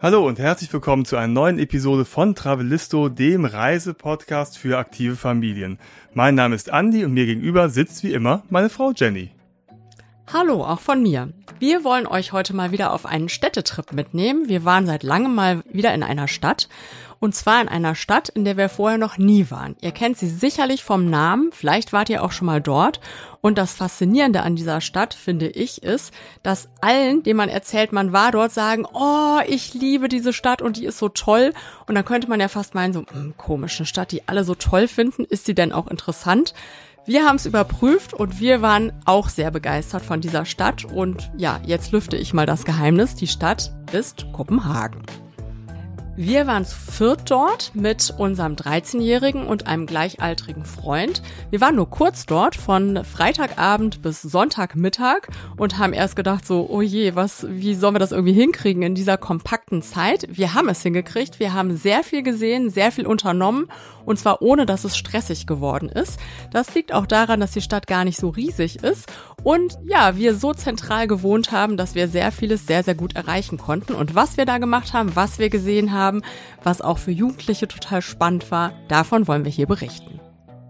Hallo und herzlich willkommen zu einer neuen Episode von Travelisto, dem Reisepodcast für aktive Familien. Mein Name ist Andi und mir gegenüber sitzt wie immer meine Frau Jenny. Hallo, auch von mir. Wir wollen euch heute mal wieder auf einen Städtetrip mitnehmen. Wir waren seit langem mal wieder in einer Stadt. Und zwar in einer Stadt, in der wir vorher noch nie waren. Ihr kennt sie sicherlich vom Namen, vielleicht wart ihr auch schon mal dort. Und das Faszinierende an dieser Stadt, finde ich, ist, dass allen, denen man erzählt, man war dort, sagen, oh, ich liebe diese Stadt und die ist so toll. Und dann könnte man ja fast meinen, so, komische Stadt, die alle so toll finden, ist sie denn auch interessant? Wir haben es überprüft und wir waren auch sehr begeistert von dieser Stadt. Und ja, jetzt lüfte ich mal das Geheimnis. Die Stadt ist Kopenhagen. Wir waren zu viert dort mit unserem 13-Jährigen und einem gleichaltrigen Freund. Wir waren nur kurz dort, von Freitagabend bis Sonntagmittag und haben erst gedacht so, oh je, wie sollen wir das irgendwie hinkriegen in dieser kompakten Zeit? Wir haben es hingekriegt, wir haben sehr viel gesehen, sehr viel unternommen und zwar ohne, dass es stressig geworden ist. Das liegt auch daran, dass die Stadt gar nicht so riesig ist und ja, wir so zentral gewohnt haben, dass wir sehr vieles sehr, sehr gut erreichen konnten. Und was wir da gemacht haben, was wir gesehen haben, was auch für Jugendliche total spannend war, davon wollen wir hier berichten.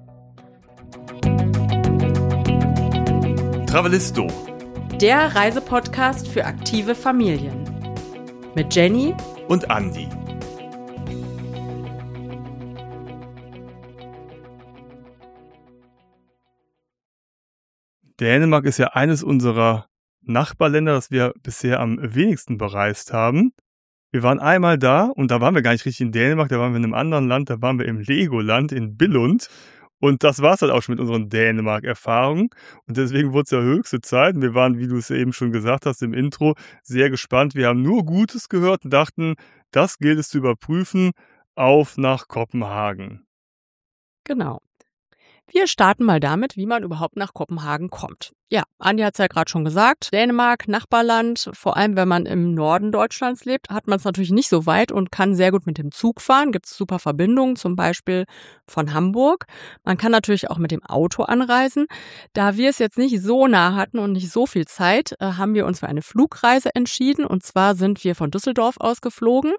Travelisto, der Reisepodcast für aktive Familien. Mit Jenny und Andi. Dänemark ist ja eines unserer Nachbarländer, das wir bisher am wenigsten bereist haben. Wir waren einmal da und da waren wir gar nicht richtig in Dänemark, da waren wir in einem anderen Land, da waren wir im Legoland in Billund. Und das war's halt auch schon mit unseren Dänemark-Erfahrungen. Und deswegen wurde es ja höchste Zeit. Wir waren, wie du es eben schon gesagt hast im Intro, sehr gespannt. Wir haben nur Gutes gehört und dachten, das gilt es zu überprüfen. Auf nach Kopenhagen. Genau. Wir starten mal damit, wie man überhaupt nach Kopenhagen kommt. Ja, Andi hat es ja gerade schon gesagt, Dänemark, Nachbarland, vor allem wenn man im Norden Deutschlands lebt, hat man es natürlich nicht so weit und kann sehr gut mit dem Zug fahren. Gibt es super Verbindungen, zum Beispiel von Hamburg. Man kann natürlich auch mit dem Auto anreisen. Da wir es jetzt nicht so nah hatten und nicht so viel Zeit, haben wir uns für eine Flugreise entschieden. Und zwar sind wir von Düsseldorf aus geflogen.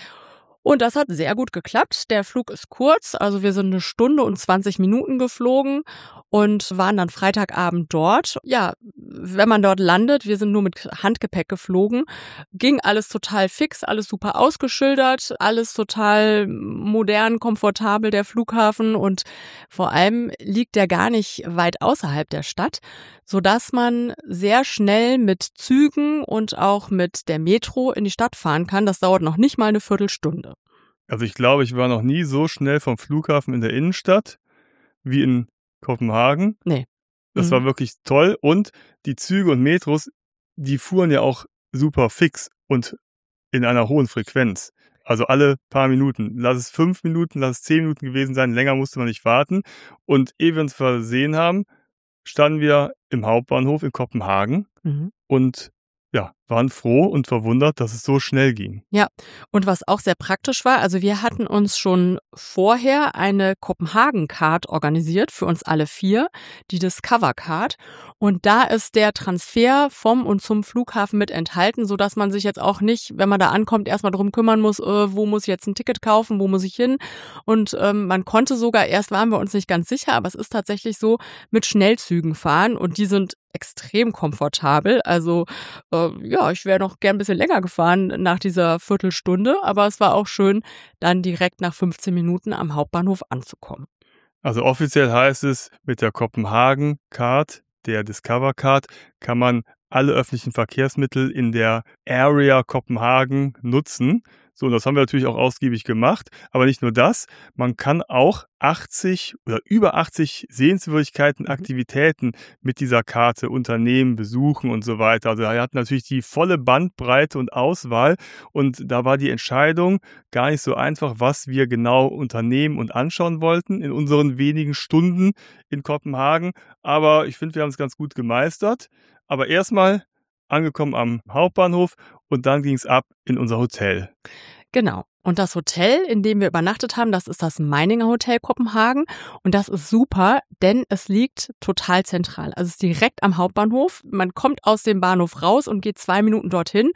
Und das hat sehr gut geklappt. Der Flug ist kurz, also wir sind 1 Stunde und 20 Minuten geflogen und waren dann Freitagabend dort. Ja, wenn man dort landet, wir sind nur mit Handgepäck geflogen, ging alles total fix, alles super ausgeschildert, alles total modern, komfortabel, der Flughafen. Und vor allem liegt der gar nicht weit außerhalb der Stadt, sodass man sehr schnell mit Zügen und auch mit der Metro in die Stadt fahren kann. Das dauert noch nicht mal eine Viertelstunde. Also ich glaube, ich war noch nie so schnell vom Flughafen in der Innenstadt wie in Kopenhagen. Nee. Das war wirklich toll. Und die Züge und Metros, die fuhren ja auch super fix und in einer hohen Frequenz. Also alle paar Minuten. Lass es 5 Minuten, lass es 10 Minuten gewesen sein. Länger musste man nicht warten. Und ehe wir uns versehen haben, standen wir im Hauptbahnhof in Kopenhagen und ja, waren froh und verwundert, dass es so schnell ging. Ja, und was auch sehr praktisch war, also wir hatten uns schon vorher eine Kopenhagen-Card organisiert für uns alle 4, die Discover-Card. Und da ist der Transfer vom und zum Flughafen mit enthalten, sodass man sich jetzt auch nicht, wenn man da ankommt, erstmal drum kümmern muss, wo muss ich jetzt ein Ticket kaufen, wo muss ich hin? Und man konnte sogar, erst waren wir uns nicht ganz sicher, aber es ist tatsächlich so, mit Schnellzügen fahren und die sind extrem komfortabel. Also ja, ich wäre noch gern ein bisschen länger gefahren nach dieser Viertelstunde, aber es war auch schön, dann direkt nach 15 Minuten am Hauptbahnhof anzukommen. Also offiziell heißt es, mit der Kopenhagen-Card, der Discover-Card, kann man alle öffentlichen Verkehrsmittel in der Area Kopenhagen nutzen. So, und das haben wir natürlich auch ausgiebig gemacht. Aber nicht nur das, man kann auch 80 oder über 80 Sehenswürdigkeiten, Aktivitäten mit dieser Karte unternehmen, besuchen und so weiter. Also er hat natürlich die volle Bandbreite und Auswahl. Und da war die Entscheidung gar nicht so einfach, was wir genau unternehmen und anschauen wollten in unseren wenigen Stunden in Kopenhagen. Aber ich finde, wir haben es ganz gut gemeistert. Aber erstmal angekommen am Hauptbahnhof und dann ging es ab in unser Hotel. Genau. Und das Hotel, in dem wir übernachtet haben, das ist das Meininger Hotel Kopenhagen. Und das ist super, denn es liegt total zentral. Also es ist direkt am Hauptbahnhof. Man kommt aus dem Bahnhof raus und geht 2 Minuten dorthin.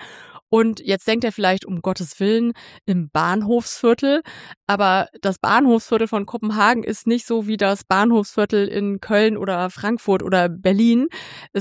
Und jetzt denkt ihr vielleicht, um Gottes Willen, im Bahnhofsviertel. Aber das Bahnhofsviertel von Kopenhagen ist nicht so wie das Bahnhofsviertel in Köln oder Frankfurt oder Berlin.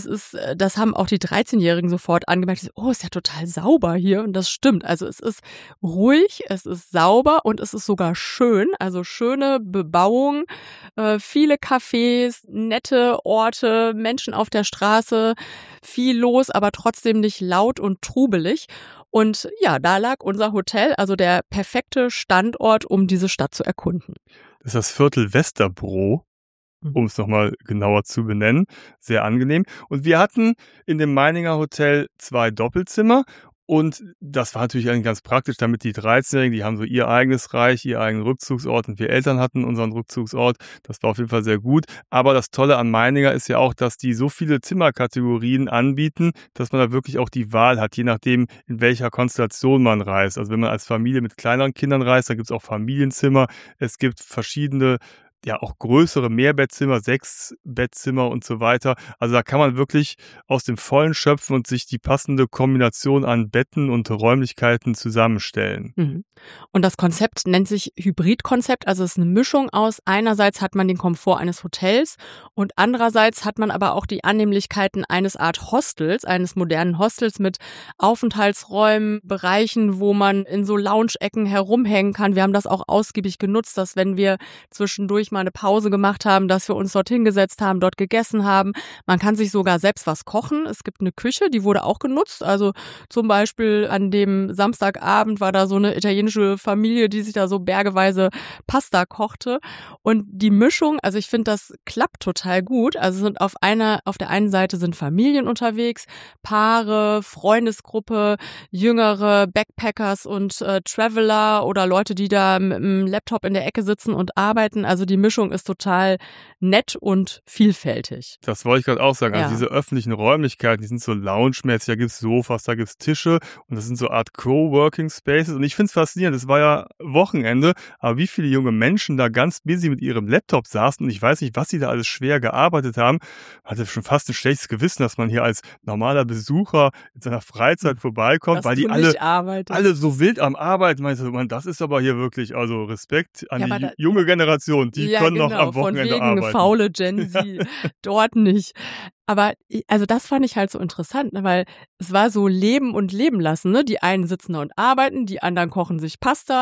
Das haben auch die 13-Jährigen sofort angemerkt. Oh, ist ja total sauber hier. Und das stimmt. Also es ist ruhig, es ist sauber und es ist sogar schön. Also schöne Bebauung, viele Cafés, nette Orte, Menschen auf der Straße, viel los, aber trotzdem nicht laut und trubelig. Und ja, da lag unser Hotel, also der perfekte Standort, um diese Stadt zu erkunden. Das ist das Viertel Westerbro, um es nochmal genauer zu benennen. Sehr angenehm. Und wir hatten in dem Meininger Hotel 2 Doppelzimmer. Und das war natürlich eigentlich ganz praktisch, damit die 13-Jährigen, die haben so ihr eigenes Reich, ihr eigenen Rückzugsort und wir Eltern hatten unseren Rückzugsort. Das war auf jeden Fall sehr gut. Aber das Tolle an Meininger ist ja auch, dass die so viele Zimmerkategorien anbieten, dass man da wirklich auch die Wahl hat, je nachdem, in welcher Konstellation man reist. Also wenn man als Familie mit kleineren Kindern reist, da gibt es auch Familienzimmer. Es gibt verschiedene, ja auch größere Mehrbettzimmer, 6 Bettzimmer und so weiter. Also da kann man wirklich aus dem Vollen schöpfen und sich die passende Kombination an Betten und Räumlichkeiten zusammenstellen. Mhm. Und das Konzept nennt sich Hybridkonzept, also es ist eine Mischung aus, einerseits hat man den Komfort eines Hotels und andererseits hat man aber auch die Annehmlichkeiten eines Art Hostels, eines modernen Hostels mit Aufenthaltsräumen, Bereichen, wo man in so Lounge-Ecken herumhängen kann. Wir haben das auch ausgiebig genutzt, dass wenn wir zwischendurch mal eine Pause gemacht haben, dass wir uns dort hingesetzt haben, dort gegessen haben. Man kann sich sogar selbst was kochen. Es gibt eine Küche, die wurde auch genutzt. Also zum Beispiel an dem Samstagabend war da so eine italienische Familie, die sich da so bergeweise Pasta kochte. Und die Mischung, also ich finde, das klappt total gut. Also sind auf der einen Seite sind Familien unterwegs, Paare, Freundesgruppe, jüngere Backpackers und Traveler oder Leute, die da mit dem Laptop in der Ecke sitzen und arbeiten. Also die Mischung ist total nett und vielfältig. Das wollte ich gerade auch sagen. Also Ja. diese öffentlichen Räumlichkeiten, die sind so lounge-mäßig, da gibt's Sofas, da gibt's Tische und das sind so Art Coworking Spaces. Und ich finde es faszinierend, es war ja Wochenende, aber wie viele junge Menschen da ganz busy mit ihrem Laptop saßen und ich weiß nicht, was sie da alles schwer gearbeitet haben. Man hatte schon fast ein schlechtes Gewissen, dass man hier als normaler Besucher in seiner Freizeit vorbeikommt, weil die alle so wild am Arbeiten. Meinst du, man, das ist aber hier wirklich, also Respekt an die junge Generation, die können noch am Wochenende von wegen arbeiten. Faule Gen Z, dort nicht. Aber also das fand ich halt so interessant, ne, weil es war so Leben und Leben lassen. Ne? Die einen sitzen da und arbeiten, die anderen kochen sich Pasta.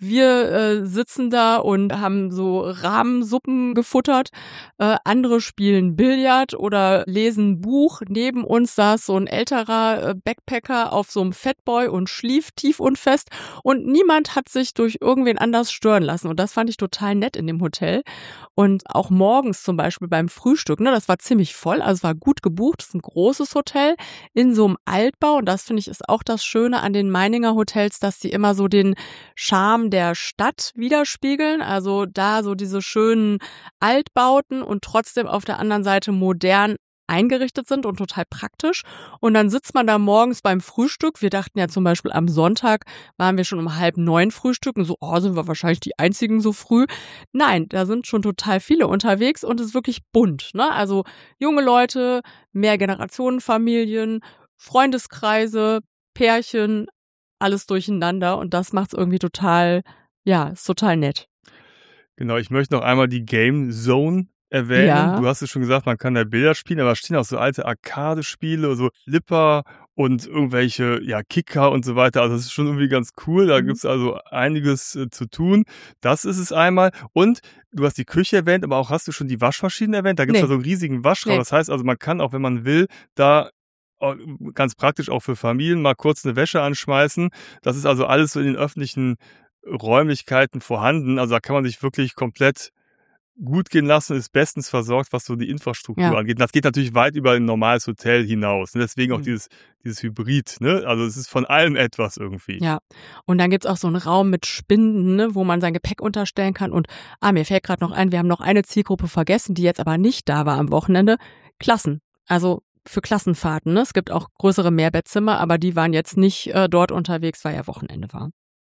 Wir sitzen da und haben so Rahmensuppen gefuttert. Andere spielen Billard oder lesen ein Buch. Neben uns saß so ein älterer Backpacker auf so einem Fatboy und schlief tief und fest. Und niemand hat sich durch irgendwen anders stören lassen. Und das fand ich total nett in dem Hotel. Und auch morgens zum Beispiel beim Frühstück, ne, das war ziemlich voll, also es war gut gebucht, es ist ein großes Hotel in so einem Altbau und das finde ich ist auch das Schöne an den Meininger Hotels, dass sie immer so den Charme der Stadt widerspiegeln, also da so diese schönen Altbauten und trotzdem auf der anderen Seite modern eingerichtet sind und total praktisch. Und dann sitzt man da morgens beim Frühstück. Wir dachten ja zum Beispiel am Sonntag waren wir schon um 8:30 frühstücken. So, sind wir wahrscheinlich die Einzigen so früh. Nein, da sind schon total viele unterwegs und es ist wirklich bunt. Ne? Also junge Leute, Mehrgenerationenfamilien, Freundeskreise, Pärchen, alles durcheinander. Und das macht's irgendwie total, ja, ist total nett. Genau, ich möchte noch einmal die Game Zone erwähnen. Ja. Du hast es schon gesagt, man kann da Billard spielen, aber es stehen auch so alte Arcade-Spiele, so Flipper und irgendwelche, ja, Kicker und so weiter. Also das ist schon irgendwie ganz cool. Da gibt's also einiges zu tun. Das ist es einmal. Und du hast die Küche erwähnt, aber auch hast du schon die Waschmaschinen erwähnt? Da gibt's ja so einen riesigen Waschraum. Nee. Das heißt also, man kann auch, wenn man will, da ganz praktisch auch für Familien mal kurz eine Wäsche anschmeißen. Das ist also alles so in den öffentlichen Räumlichkeiten vorhanden. Also da kann man sich wirklich komplett gut gehen lassen, ist bestens versorgt, was so die Infrastruktur angeht. Das geht natürlich weit über ein normales Hotel hinaus. Und deswegen auch dieses Hybrid, ne? Also es ist von allem etwas irgendwie. Ja, und dann gibt's auch so einen Raum mit Spinden, ne, wo man sein Gepäck unterstellen kann. Und mir fällt gerade noch ein, wir haben noch eine Zielgruppe vergessen, die jetzt aber nicht da war am Wochenende. Klassen. Also für Klassenfahrten. Ne? Es gibt auch größere Mehrbettzimmer, aber die waren jetzt nicht dort unterwegs, weil ja Wochenende war.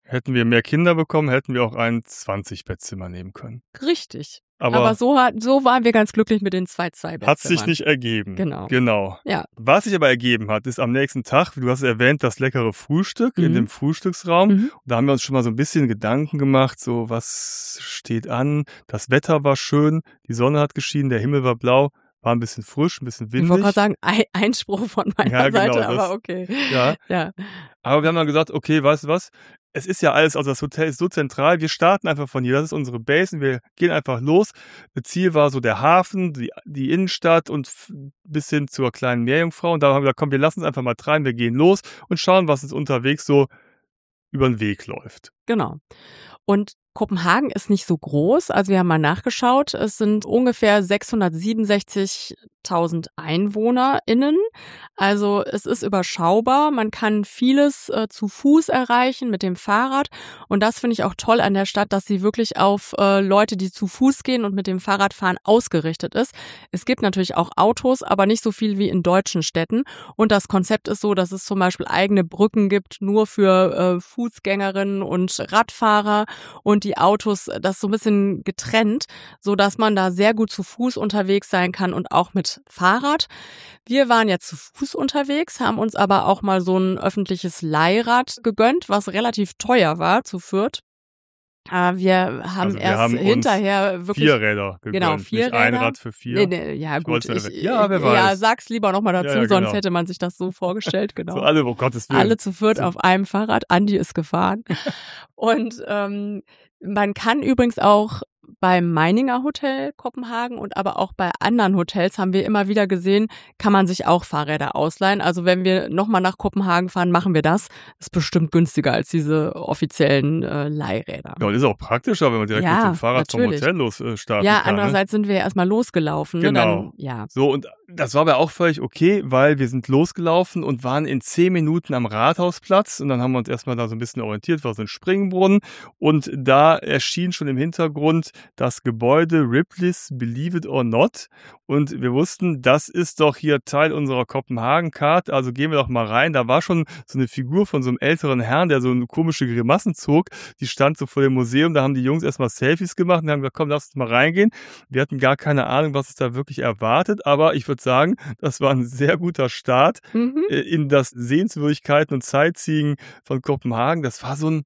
Hätten wir mehr Kinder bekommen, hätten wir auch ein 20-Bettzimmer nehmen können. Richtig. Aber Aber so waren wir ganz glücklich mit den 2 Bettzimmer. hat sich nicht ergeben. Genau. Ja. Was sich aber ergeben hat, ist am nächsten Tag, du hast es erwähnt, das leckere Frühstück in dem Frühstücksraum. Mhm. Da haben wir uns schon mal so ein bisschen Gedanken gemacht, so was steht an. Das Wetter war schön, die Sonne hat geschienen, der Himmel war blau, war ein bisschen frisch, ein bisschen Ich wollte windig. gerade sagen, Einspruch von meiner Seite, aber okay. Ja. Ja. Aber wir haben dann gesagt, okay, weißt du was? Es ist ja alles, also das Hotel ist so zentral, wir starten einfach von hier, das ist unsere Base und wir gehen einfach los. Das Ziel war so der Hafen, die Innenstadt und bis hin zur kleinen Meerjungfrau. Und da haben wir gesagt, komm, wir lassen uns einfach mal treiben, wir gehen los und schauen, was uns unterwegs so über den Weg läuft. Genau. Und Kopenhagen ist nicht so groß, also wir haben mal nachgeschaut, es sind ungefähr 667.000 EinwohnerInnen, also es ist überschaubar, man kann vieles zu Fuß erreichen mit dem Fahrrad und das finde ich auch toll an der Stadt, dass sie wirklich auf Leute, die zu Fuß gehen und mit dem Fahrrad fahren, ausgerichtet ist. Es gibt natürlich auch Autos, aber nicht so viel wie in deutschen Städten und das Konzept ist so, dass es zum Beispiel eigene Brücken gibt, nur für Fußgängerinnen und Radfahrer und die Autos, das ist so ein bisschen getrennt, so dass man da sehr gut zu Fuß unterwegs sein kann und auch mit Fahrrad. Wir waren ja zu Fuß unterwegs, haben uns aber auch mal so ein öffentliches Leihrad gegönnt, was relativ teuer war zu Fürth. Wir haben hinterher wirklich 4 Räder gegönnt, genau, 4 nicht Räder. ein Rad für 4. Nee, ja gut. Wer weiß. Ja, sag's lieber nochmal dazu, Ja, sonst genau. hätte man sich das so vorgestellt. Genau. So alle, um Gottes Willen. Alle zu Fürth auf einem Fahrrad. Andi ist gefahren. Und man kann übrigens auch beim Meininger Hotel Kopenhagen und aber auch bei anderen Hotels haben wir immer wieder gesehen, kann man sich auch Fahrräder ausleihen. Also wenn wir nochmal nach Kopenhagen fahren, machen wir das. Ist bestimmt günstiger als diese offiziellen Leihräder. Ja, und ist auch praktischer, wenn man direkt mit dem Fahrrad natürlich. vom Hotel los starten Ja, kann. andererseits sind wir ja erstmal losgelaufen. Genau. Ne? Dann, ja. So, und das war aber auch völlig okay, weil wir sind losgelaufen und waren in 10 Minuten am Rathausplatz und dann haben wir uns erstmal da so ein bisschen orientiert, war so ein Springbrunnen und da erschien schon im Hintergrund das Gebäude Ripley's Believe It or Not und wir wussten, das ist doch hier Teil unserer Kopenhagen-Card, also gehen wir doch mal rein. Da war schon so eine Figur von so einem älteren Herrn, der so eine komische Grimassen zog, die stand so vor dem Museum, da haben die Jungs erstmal Selfies gemacht und haben gesagt, komm, lass uns mal reingehen. Wir hatten gar keine Ahnung, was es da wirklich erwartet, aber ich würde sagen, das war ein sehr guter Start in das Sehenswürdigkeiten und Sightseeing von Kopenhagen. Das war so ein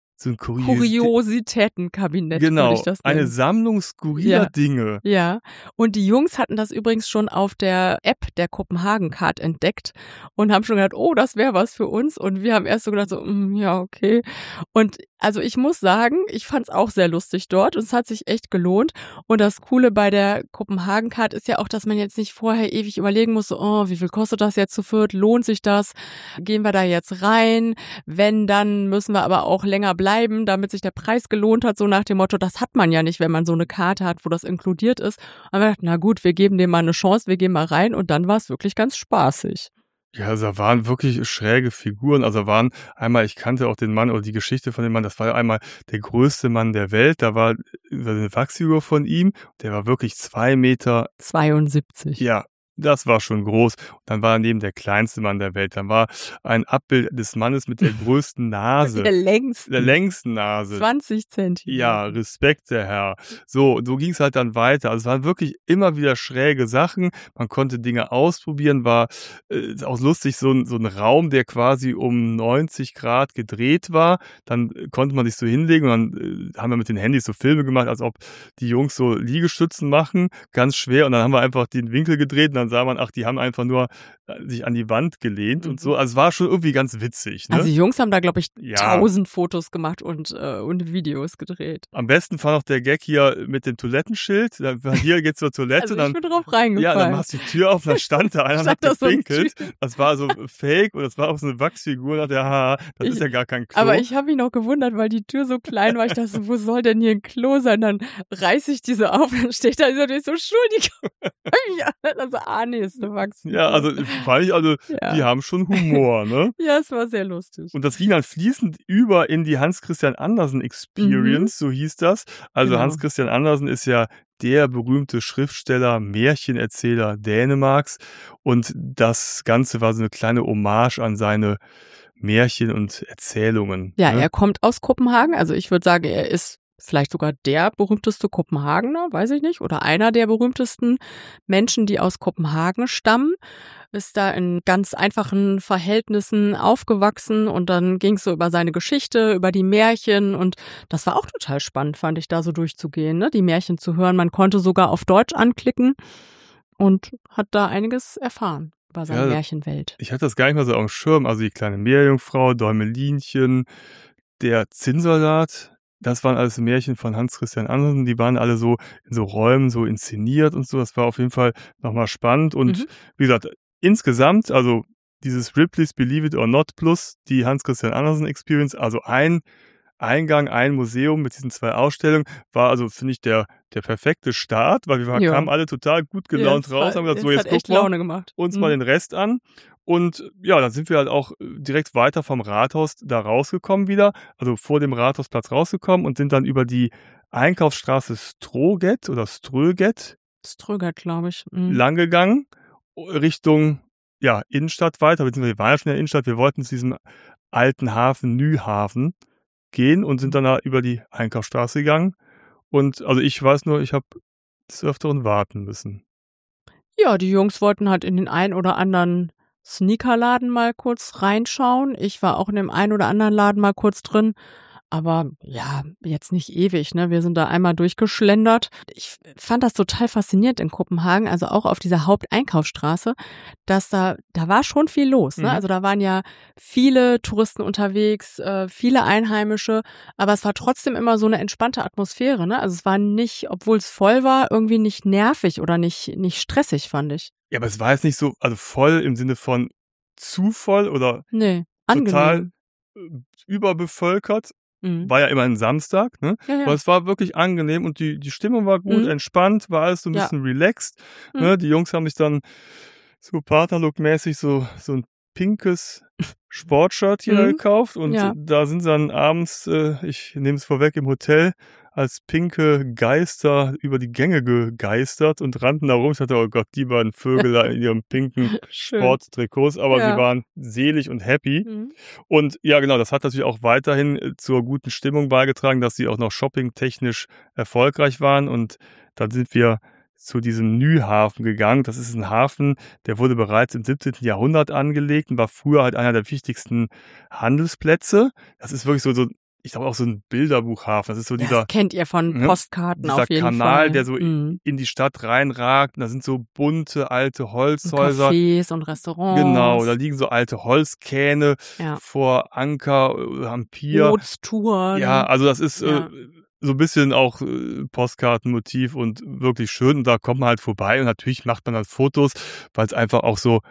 Kuriositätenkabinett, genau, würde ich das nennen. eine Sammlung skurriler Dinge. Ja, und die Jungs hatten das übrigens schon auf der App der Kopenhagen-Card entdeckt und haben schon gedacht, oh, das wäre was für uns. Und wir haben erst so gedacht, so, ja, okay. Und also ich muss sagen, ich fand es auch sehr lustig dort und es hat sich echt gelohnt. Und das Coole bei der Kopenhagen-Card ist ja auch, dass man jetzt nicht vorher ewig überlegen muss, so, oh, wie viel kostet das jetzt zu Fürth? Lohnt sich das? Gehen wir da jetzt rein? Wenn, dann müssen wir aber auch länger bleiben, damit sich der Preis gelohnt hat, so nach dem Motto, das hat man ja nicht, wenn man so eine Karte hat, wo das inkludiert ist. Und wir dachten, na gut, wir geben dem mal eine Chance, wir gehen mal rein und dann war es wirklich ganz spaßig. Ja, also da waren wirklich schräge Figuren. Also waren einmal, ich kannte auch den Mann oder die Geschichte von dem Mann, das war einmal der größte Mann der Welt. Da war eine Wachsfigur von ihm, der war wirklich 2,72 Meter. Ja, das war schon groß. Und dann war daneben der kleinste Mann der Welt. Dann war ein Abbild des Mannes mit der größten Nase. Der längsten Nase. 20 Zentimeter. Ja, Respekt, der Herr. So ging es halt dann weiter. Also es waren wirklich immer wieder schräge Sachen. Man konnte Dinge ausprobieren. War auch lustig, so ein Raum, der quasi um 90 Grad gedreht war. Dann konnte man sich so hinlegen und dann haben wir mit den Handys so Filme gemacht, als ob die Jungs so Liegestützen machen. Ganz schwer. Und dann haben wir einfach den Winkel gedreht und dann sah man, ach, die haben einfach nur sich an die Wand gelehnt und so. Also es war schon irgendwie ganz witzig. Ne? Also die Jungs haben da, glaube ich, 1000 Fotos gemacht und Videos gedreht. Am besten war noch der Gag hier mit dem Toilettenschild. Hier geht's zur Toilette. Also dann, ich bin drauf reingefallen. Ja, dann machst du die Tür auf, dann stand da einer und hat gepinkelt. So das war so fake und das war auch so eine Wachsfigur. Und dachte, haha, das ist ja gar kein Klo. Aber ich habe mich noch gewundert, weil die Tür so klein war. Ich dachte so, wo soll denn hier ein Klo sein? Dann reiße ich diese auf, dann steht da so schuldig. Also, nee, ist eine Wachsfigur. Ja, also fand ich, die haben schon Humor, ne? Ja, es war sehr lustig. Und das ging dann fließend über in die Hans-Christian Andersen Experience, so hieß das. Also genau. Hans-Christian Andersen ist ja der berühmte Schriftsteller, Märchenerzähler Dänemarks. Und das Ganze war so eine kleine Hommage an seine Märchen und Erzählungen. Ja, Ne? er kommt aus Kopenhagen. Also ich würde sagen, er ist vielleicht sogar der berühmteste Kopenhagener, weiß ich nicht, oder einer der berühmtesten Menschen, die aus Kopenhagen stammen. Ist da in ganz einfachen Verhältnissen aufgewachsen und dann ging es so über seine Geschichte, über die Märchen und das war auch total spannend, fand ich, da so durchzugehen, ne? Die Märchen zu hören. Man konnte sogar auf Deutsch anklicken und hat da einiges erfahren über seine Märchenwelt. Ich hatte das gar nicht mal so auf dem Schirm. Also die kleine Meerjungfrau, Däumelinchen, der Zinnsoldat, das waren alles Märchen von Hans Christian Andersen. Die waren alle so in so Räumen so inszeniert und so. Das war auf jeden Fall nochmal spannend. Und wie gesagt, insgesamt, also dieses Ripley's Believe It or Not plus die Hans Christian Andersen Experience, also ein Eingang, ein Museum mit diesen 2 Ausstellungen, war also, finde ich, der perfekte Start, weil wir kamen alle total gut gelaunt raus, haben gesagt, so jetzt gucken wir uns mal den Rest an. Und ja, dann sind wir halt auch direkt weiter vom Rathaus da rausgekommen wieder, also vor dem Rathausplatz rausgekommen und sind dann über die Einkaufsstraße Stroget oder Ströget glaube ich. langgegangen, Richtung Innenstadt weiter, beziehungsweise wir waren ja schon in der Innenstadt, wir wollten zu diesem alten Hafen, Nyhaven, gehen und sind dann da über die Einkaufsstraße gegangen. Und also ich weiß nur, ich habe des Öfteren warten müssen. Ja, die Jungs wollten halt in den einen oder anderen Sneakerladen mal kurz reinschauen. Ich war auch in dem einen oder anderen Laden mal kurz drin. Aber ja, jetzt nicht ewig, ne? Wir sind da einmal durchgeschlendert. Ich fand das total faszinierend in Kopenhagen, also auch auf dieser Haupteinkaufsstraße, dass da war schon viel los, ne? Also da waren ja viele Touristen unterwegs, viele Einheimische, aber es war trotzdem immer so eine entspannte Atmosphäre, ne? Also es war nicht, obwohl es voll war, irgendwie nicht nervig oder nicht stressig, fand ich. Ja, aber es war jetzt nicht so, also voll im Sinne von zu voll oder total überbevölkert. War ja immer ein Samstag, ne? Ja. Aber es war wirklich angenehm und die Stimmung war gut, entspannt, war alles so ein bisschen relaxed. Ne? Die Jungs haben sich dann so Partnerlook-mäßig so ein pinkes Sportshirt hier gekauft und da sind sie dann abends, ich nehme es vorweg, im Hotel als pinke Geister über die Gänge gegeistert und rannten da rum. Ich dachte, oh Gott, die beiden Vögel da in ihren pinken Sporttrikots, aber sie waren selig und happy. Und ja, genau, das hat natürlich auch weiterhin zur guten Stimmung beigetragen, dass sie auch noch shoppingtechnisch erfolgreich waren. Und dann sind wir zu diesem Nyhaven gegangen. Das ist ein Hafen, der wurde bereits im 17. Jahrhundert angelegt und war früher halt einer der wichtigsten Handelsplätze. Das ist wirklich so ich glaube auch so ein Bilderbuchhafen. Das ist so das kennt ihr von Postkarten auf jeden Fall. Dieser Kanal, der so in die Stadt reinragt. Und da sind so bunte alte Holzhäuser. Und Cafés und Restaurants. Genau, da liegen so alte Holzkähne vor Anker am Pier. Bootstouren. Ja, also das ist so ein bisschen auch Postkartenmotiv und wirklich schön. Und da kommt man halt vorbei und natürlich macht man dann Fotos, weil es einfach auch so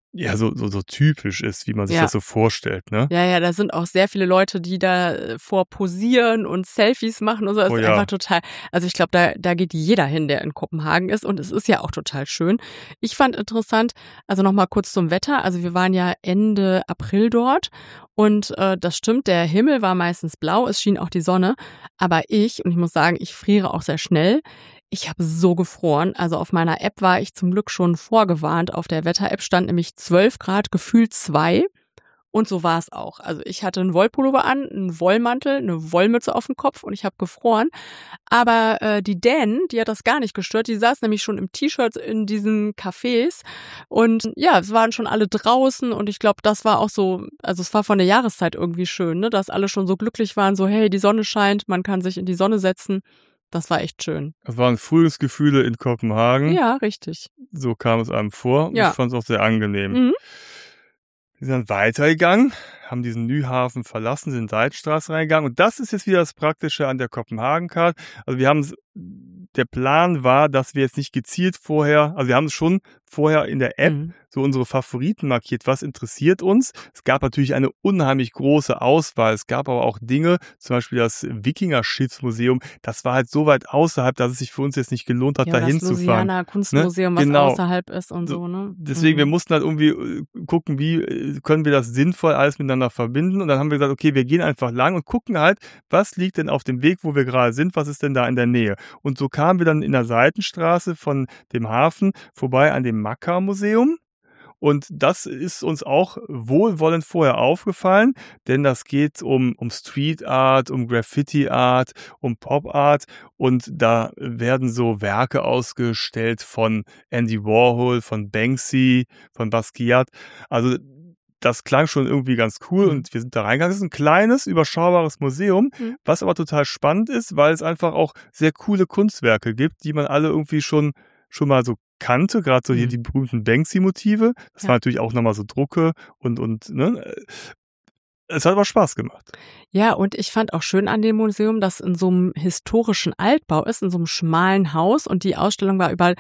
typisch ist, wie man sich das so vorstellt, ne? Ja, da sind auch sehr viele Leute, die da posieren und Selfies machen und so. Das ist einfach total, also ich glaube, da geht jeder hin, der in Kopenhagen ist und es ist ja auch total schön. Ich fand interessant, also nochmal kurz zum Wetter, also wir waren ja Ende April dort und das stimmt, der Himmel war meistens blau, es schien auch die Sonne, aber ich muss sagen, ich friere auch sehr schnell. Ich habe so gefroren. Also auf meiner App war ich zum Glück schon vorgewarnt. Auf der Wetter-App stand nämlich 12 Grad, gefühlt 2. Und so war es auch. Also ich hatte einen Wollpullover an, einen Wollmantel, eine Wollmütze auf dem Kopf und ich habe gefroren. Aber die Dänen, die hat das gar nicht gestört. Die saßen nämlich schon im T-Shirt in diesen Cafés. Und ja, es waren schon alle draußen. Und ich glaube, das war auch so, also es war von der Jahreszeit irgendwie schön, ne, dass alle schon so glücklich waren. So, hey, die Sonne scheint, man kann sich in die Sonne setzen. Das war echt schön. Das waren Frühlingsgefühle in Kopenhagen. Ja, richtig. So kam es einem vor. Ich fand es auch sehr angenehm. Wir sind dann weitergegangen, haben diesen Nyhaven verlassen, sind in die Seitenstraße reingegangen. Und das ist jetzt wieder das Praktische an der Kopenhagen-Card. Also der Plan war, dass wir jetzt nicht gezielt vorher, also wir haben es schon vorher in der App so unsere Favoriten markiert, was interessiert uns. Es gab natürlich eine unheimlich große Auswahl. Es gab aber auch Dinge, zum Beispiel das Wikinger-Schiffsmuseum, das war halt so weit außerhalb, dass es sich für uns jetzt nicht gelohnt hat, da hinzufahren. Das Kunstmuseum, ne? Genau. Was außerhalb ist und so, ne? Deswegen, wir mussten halt irgendwie gucken, wie können wir das sinnvoll alles miteinander verbinden. Und dann haben wir gesagt, okay, wir gehen einfach lang und gucken halt, was liegt denn auf dem Weg, wo wir gerade sind, was ist denn da in der Nähe. Und so kamen wir dann in der Seitenstraße von dem Hafen vorbei an dem Makka-Museum. Und das ist uns auch wohlwollend vorher aufgefallen, denn das geht um Street Art, um Graffiti Art, um Pop Art und da werden so Werke ausgestellt von Andy Warhol, von Banksy, von Basquiat. Also das klang schon irgendwie ganz cool und wir sind da reingegangen. Es ist ein kleines, überschaubares Museum, was aber total spannend ist, weil es einfach auch sehr coole Kunstwerke gibt, die man alle irgendwie schon mal so kannte, gerade so hier die berühmten Banksy-Motive. Das waren natürlich auch nochmal so Drucke und ne? Es hat aber Spaß gemacht. Ja, und ich fand auch schön an dem Museum, dass in so einem historischen Altbau ist, in so einem schmalen Haus und die Ausstellung war über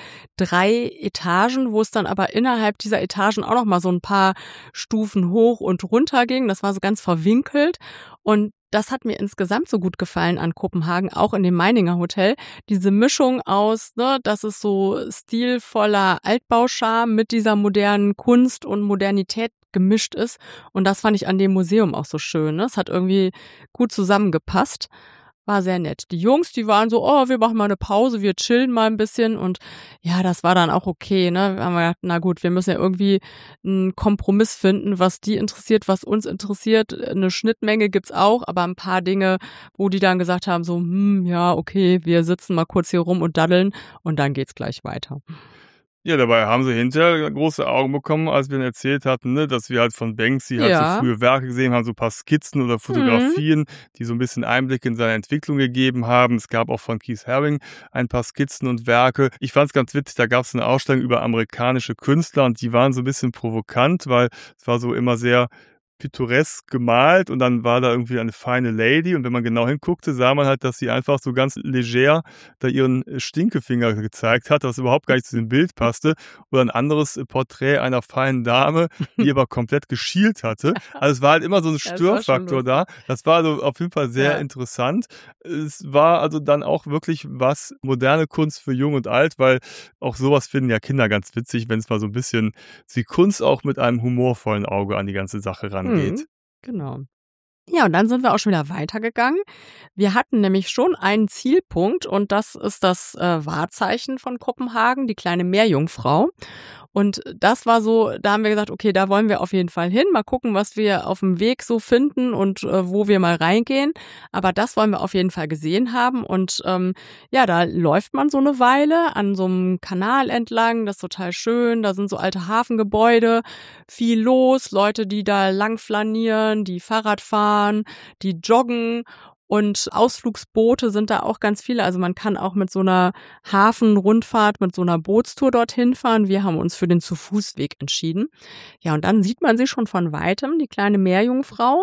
3 Etagen, wo es dann aber innerhalb dieser Etagen auch noch mal so ein paar Stufen hoch und runter ging. Das war so ganz verwinkelt und das hat mir insgesamt so gut gefallen an Kopenhagen, auch in dem Meininger Hotel. Diese Mischung aus, ne, dass es so stilvoller Altbauscharme mit dieser modernen Kunst und Modernität gemischt ist. Und das fand ich an dem Museum auch so schön. Ne? Es hat irgendwie gut zusammengepasst. War sehr nett. Die Jungs, die waren so, oh, wir machen mal eine Pause, wir chillen mal ein bisschen und ja, das war dann auch okay, ne? Wir haben gedacht, na gut, wir müssen ja irgendwie einen Kompromiss finden, was die interessiert, was uns interessiert. Eine Schnittmenge gibt's auch, aber ein paar Dinge, wo die dann gesagt haben, so, ja, okay, wir sitzen mal kurz hier rum und daddeln und dann geht's gleich weiter. Ja, dabei haben sie hinterher große Augen bekommen, als wir ihnen erzählt hatten, ne, dass wir halt von Banksy halt so frühe Werke gesehen haben, so ein paar Skizzen oder Fotografien, die so ein bisschen Einblick in seine Entwicklung gegeben haben. Es gab auch von Keith Haring ein paar Skizzen und Werke. Ich fand es ganz witzig, da gab es eine Ausstellung über amerikanische Künstler und die waren so ein bisschen provokant, weil es war so immer sehr pittoresk gemalt und dann war da irgendwie eine feine Lady und wenn man genau hinguckte, sah man halt, dass sie einfach so ganz leger da ihren Stinkefinger gezeigt hat, was überhaupt gar nicht zu dem Bild passte oder ein anderes Porträt einer feinen Dame, die aber komplett geschielt hatte. Also es war halt immer so ein Störfaktor da. Das war also auf jeden Fall sehr interessant. Es war also dann auch wirklich was moderne Kunst für Jung und Alt, weil auch sowas finden ja Kinder ganz witzig, wenn es mal so ein bisschen die Kunst auch mit einem humorvollen Auge an die ganze Sache rangeht. Genau. Ja, und dann sind wir auch schon wieder weitergegangen. Wir hatten nämlich schon einen Zielpunkt und das ist das Wahrzeichen von Kopenhagen, die kleine Meerjungfrau. Und das war so, da haben wir gesagt, okay, da wollen wir auf jeden Fall hin. Mal gucken, was wir auf dem Weg so finden und wo wir mal reingehen. Aber das wollen wir auf jeden Fall gesehen haben. Und ja, da läuft man so eine Weile an so einem Kanal entlang. Das ist total schön. Da sind so alte Hafengebäude, viel los, Leute, die da lang flanieren, die Fahrrad fahren, die joggen. Und Ausflugsboote sind da auch ganz viele. Also man kann auch mit so einer Hafenrundfahrt, mit so einer Bootstour dorthin fahren. Wir haben uns für den Zu-Fuß-Weg entschieden. Ja, und dann sieht man sie schon von Weitem, die kleine Meerjungfrau.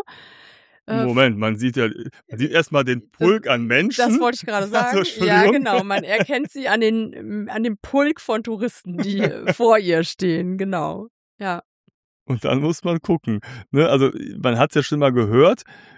Moment, man sieht erstmal den Pulk an Menschen. Das wollte ich gerade sagen. Also, ja, genau. Man erkennt sie an dem Pulk von Touristen, die vor ihr stehen. Genau. Ja. Und dann muss man gucken. Ne? Also man hat es ja schon mal gehört,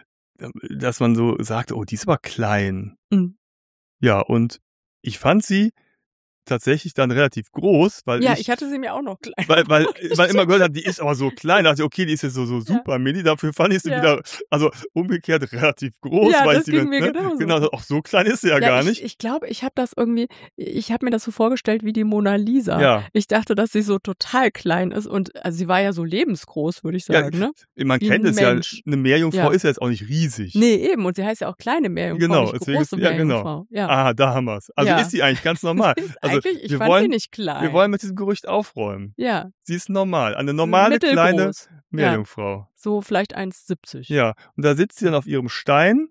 dass man so sagt, oh, die ist aber klein. Ja, und ich fand sie tatsächlich dann relativ groß, weil ich hatte sie mir auch noch klein. Weil man immer gehört hat, die ist aber so klein. Da dachte ich, okay, die ist jetzt so super mini. Dafür fand ich sie wieder, also umgekehrt relativ groß. Ja, weil das ging mir genauso. Genau, auch so klein ist sie ja gar nicht. Ich glaube, ich habe mir das so vorgestellt wie die Mona Lisa. Ja. Ich dachte, dass sie so total klein ist und also sie war ja so lebensgroß, würde ich sagen. Ja, ne? Man kennt es ja, eine Meerjungfrau ist ja jetzt auch nicht riesig. Nee, eben. Und sie heißt ja auch kleine Meerjungfrau, genau, nicht große Meerjungfrau. Genau. Ja. Ah, da haben wir es. Also ist sie eigentlich ganz normal. Ich fand sie nicht klein. Wir wollen mit diesem Gerücht aufräumen. Ja. Sie ist normal. Eine normale kleine Meerjungfrau. Ja. So vielleicht 1,70. Ja. Und da sitzt sie dann auf ihrem Stein.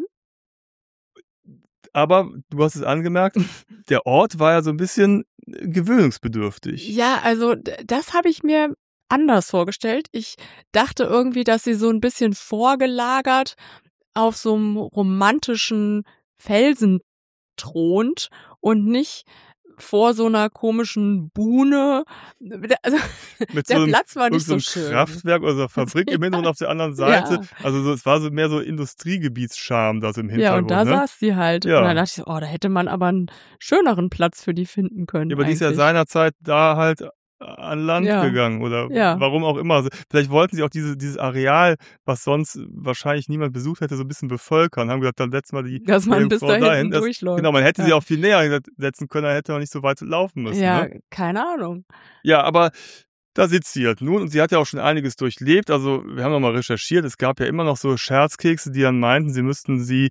Aber du hast es angemerkt, der Ort war ja so ein bisschen gewöhnungsbedürftig. Ja, also das habe ich mir anders vorgestellt. Ich dachte irgendwie, dass sie so ein bisschen vorgelagert auf so einem romantischen Felsen thront und nicht vor so einer komischen Buhne. Also, mit der so Platz war nicht so so schön. Kraftwerk oder so einer Fabrik im Hintergrund auf der anderen Seite. Ja. Also es war so mehr so Industriegebietscharme da so im Hintergrund. Ja, und da saß sie halt. Ja. Und dann dachte ich so, da hätte man aber einen schöneren Platz für die finden können. Ja, aber die ist ja seinerzeit da halt an Land gegangen oder warum auch immer. Vielleicht wollten sie auch dieses Areal, was sonst wahrscheinlich niemand besucht hätte, so ein bisschen bevölkern. Haben gesagt, dann setzen wir die dass man bis dahin durchläuft. Genau, man hätte sie auch viel näher setzen können, dann hätte man nicht so weit laufen müssen. Ja, ne? Keine Ahnung. Ja, aber Da sitzt sie halt nun und sie hat ja auch schon einiges durchlebt. Also, wir haben noch mal recherchiert. Es gab ja immer noch so Scherzkekse, die dann meinten, sie müssten sie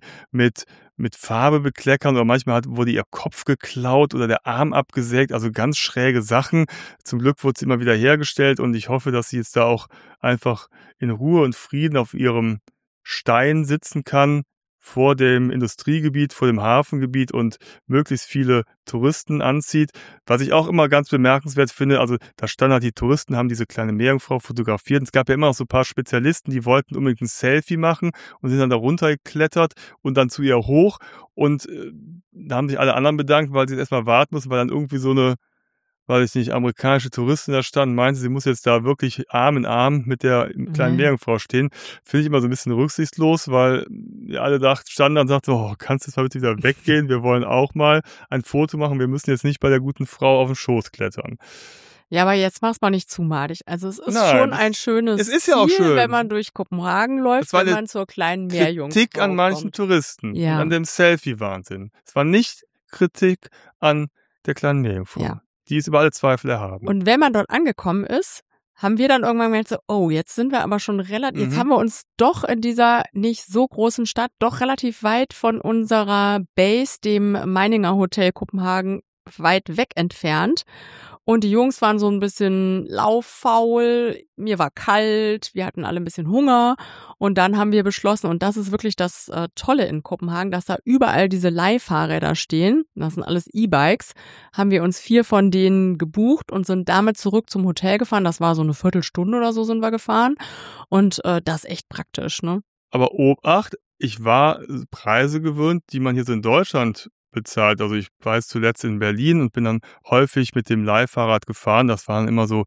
mit Farbe bekleckern oder manchmal wurde ihr Kopf geklaut oder der Arm abgesägt. Also, ganz schräge Sachen. Zum Glück wurde sie immer wieder hergestellt und ich hoffe, dass sie jetzt da auch einfach in Ruhe und Frieden auf ihrem Stein sitzen kann vor dem Industriegebiet, vor dem Hafengebiet und möglichst viele Touristen anzieht. Was ich auch immer ganz bemerkenswert finde, also da standen halt die Touristen, haben diese kleine Meerjungfrau fotografiert. Und es gab ja immer noch so ein paar Spezialisten, die wollten unbedingt ein Selfie machen und sind dann da runtergeklettert und dann zu ihr hoch. Und da haben sich alle anderen bedankt, weil sie erstmal warten mussten, weil dann irgendwie so eine, weiß ich nicht, amerikanische Touristin da stand, meinte, sie muss jetzt da wirklich Arm in Arm mit der kleinen Meerjungfrau stehen. Finde ich immer so ein bisschen rücksichtslos, weil alle standen da und sagten, oh, kannst du jetzt mal bitte wieder weggehen? Wir wollen auch mal ein Foto machen. Wir müssen jetzt nicht bei der guten Frau auf den Schoß klettern. Ja, aber jetzt mach's mal nicht zu madig. Also es ist Nein, schon ein schönes es ist ja auch Ziel, schön. wenn man durch Kopenhagen läuft, wenn man zur kleinen Meerjungfrau Kritik an manchen kommt. Touristen Ja. und an dem Selfie-Wahnsinn. Es war nicht Kritik an der kleinen Meerjungfrau. Ja. Die ist über alle Zweifel erhaben. Und wenn man dort angekommen ist, haben wir dann irgendwann gemerkt, so, oh, jetzt sind wir aber schon jetzt haben wir uns doch in dieser nicht so großen Stadt doch relativ weit von unserer Base, dem Meininger Hotel Kopenhagen, weit weg entfernt. Und die Jungs waren so ein bisschen lauffaul, mir war kalt, wir hatten alle ein bisschen Hunger und dann haben wir beschlossen, und das ist wirklich das Tolle in Kopenhagen, dass da überall diese Leihfahrräder stehen, das sind alles E-Bikes, haben wir uns 4 von denen gebucht und sind damit zurück zum Hotel gefahren, das war so eine Viertelstunde oder so sind wir gefahren und das ist echt praktisch, ne? Aber Obacht, ich war Preise gewöhnt, die man hier so in Deutschland bezahlt. Also ich war jetzt zuletzt in Berlin und bin dann häufig mit dem Leihfahrrad gefahren. Das waren immer so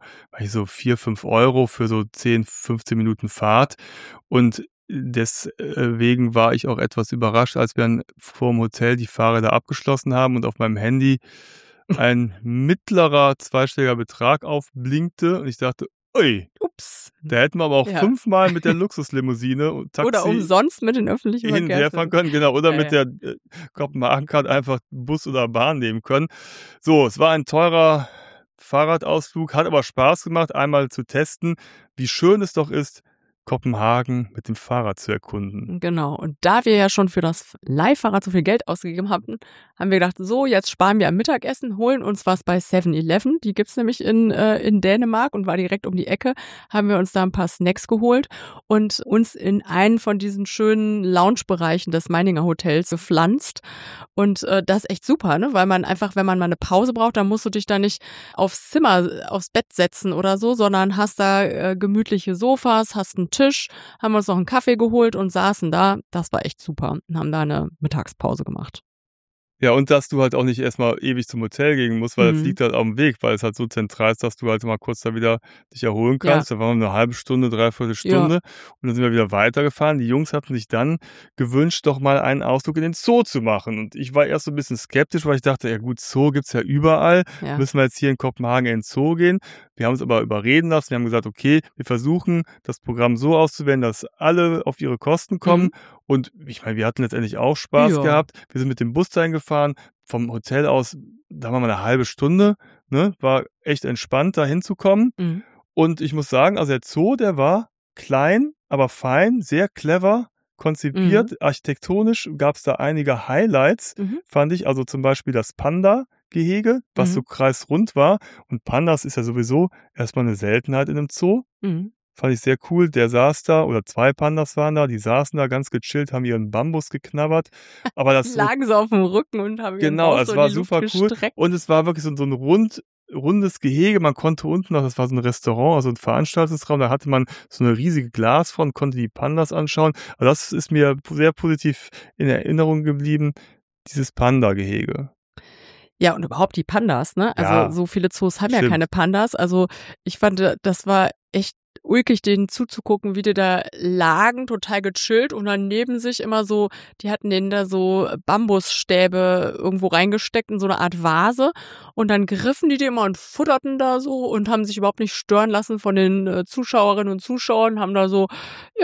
4, 5 Euro für so 10, 15 Minuten Fahrt. Und deswegen war ich auch etwas überrascht, als wir dann vor dem Hotel die Fahrräder abgeschlossen haben und auf meinem Handy ein mittlerer zweistelliger Betrag aufblinkte. Und ich dachte, ui, Ups. Da hätten wir aber auch 5-mal mit der Luxuslimousine und Taxi oder umsonst mit den öffentlichen hin und her fahren können, genau, oder mit der Kopenhagen-Card einfach Bus oder Bahn nehmen können. So, es war ein teurer Fahrradausflug, hat aber Spaß gemacht, einmal zu testen, wie schön es doch ist, Kopenhagen mit dem Fahrrad zu erkunden. Genau. Und da wir ja schon für das Leihfahrrad so viel Geld ausgegeben hatten, haben wir gedacht, so, jetzt sparen wir am Mittagessen, holen uns was bei 7-Eleven. Die gibt's nämlich in Dänemark und war direkt um die Ecke. Haben wir uns da ein paar Snacks geholt und uns in einen von diesen schönen Lounge-Bereichen des Meininger Hotels gepflanzt. Und das ist echt super, ne? Weil man einfach, wenn man mal eine Pause braucht, dann musst du dich da nicht aufs Bett setzen oder so, sondern hast da gemütliche Sofas, hast einen Tisch, haben uns noch einen Kaffee geholt und saßen da. Das war echt super und haben da eine Mittagspause gemacht. Ja, und dass du halt auch nicht erstmal ewig zum Hotel gehen musst, weil das liegt halt auf dem Weg, weil es halt so zentral ist, dass du halt mal kurz da wieder dich erholen kannst. Da waren wir eine halbe Stunde, 3/4 Stunde und dann sind wir wieder weitergefahren. Die Jungs hatten sich dann gewünscht, doch mal einen Ausflug in den Zoo zu machen. Und ich war erst so ein bisschen skeptisch, weil ich dachte, ja gut, Zoo gibt's ja überall. Müssen wir jetzt hier in Kopenhagen in den Zoo gehen? Wir haben uns aber überreden lassen. Wir haben gesagt, okay, wir versuchen, das Programm so auszuwählen, dass alle auf ihre Kosten kommen. Und ich meine, wir hatten letztendlich auch Spaß gehabt. Wir sind mit dem Bus dahin gefahren, vom Hotel aus, da waren wir eine halbe Stunde, ne? War echt entspannt, da hinzukommen. Und ich muss sagen, also der Zoo, der war klein, aber fein, sehr clever konzipiert. Architektonisch gab es da einige Highlights, fand ich. Also zum Beispiel das Panda-Gehege, was so kreisrund war. Und Pandas ist ja sowieso erstmal eine Seltenheit in einem Zoo. Fand ich sehr cool. Der saß da, oder 2 Pandas waren da, die saßen da ganz gechillt, haben ihren Bambus geknabbert. Aber das lagen so auf dem Rücken und haben ihren genau, Bauch es so war in die Luft super cool. gestreckt. Und es war wirklich so ein rundes Gehege. Man konnte unten noch, das war so ein Restaurant, also ein Veranstaltungsraum, da hatte man so eine riesige Glasfront, konnte die Pandas anschauen. Also das ist mir sehr positiv in Erinnerung geblieben, dieses Panda-Gehege. Ja, und überhaupt die Pandas, ne? Also so viele Zoos haben ja keine Pandas. Also ich fand, das war echt ulkig, denen zuzugucken, wie die da lagen, total gechillt und dann neben sich immer so, die hatten denen da so Bambusstäbe irgendwo reingesteckt in so eine Art Vase und dann griffen die immer und futterten da so und haben sich überhaupt nicht stören lassen von den Zuschauerinnen und Zuschauern, haben da so,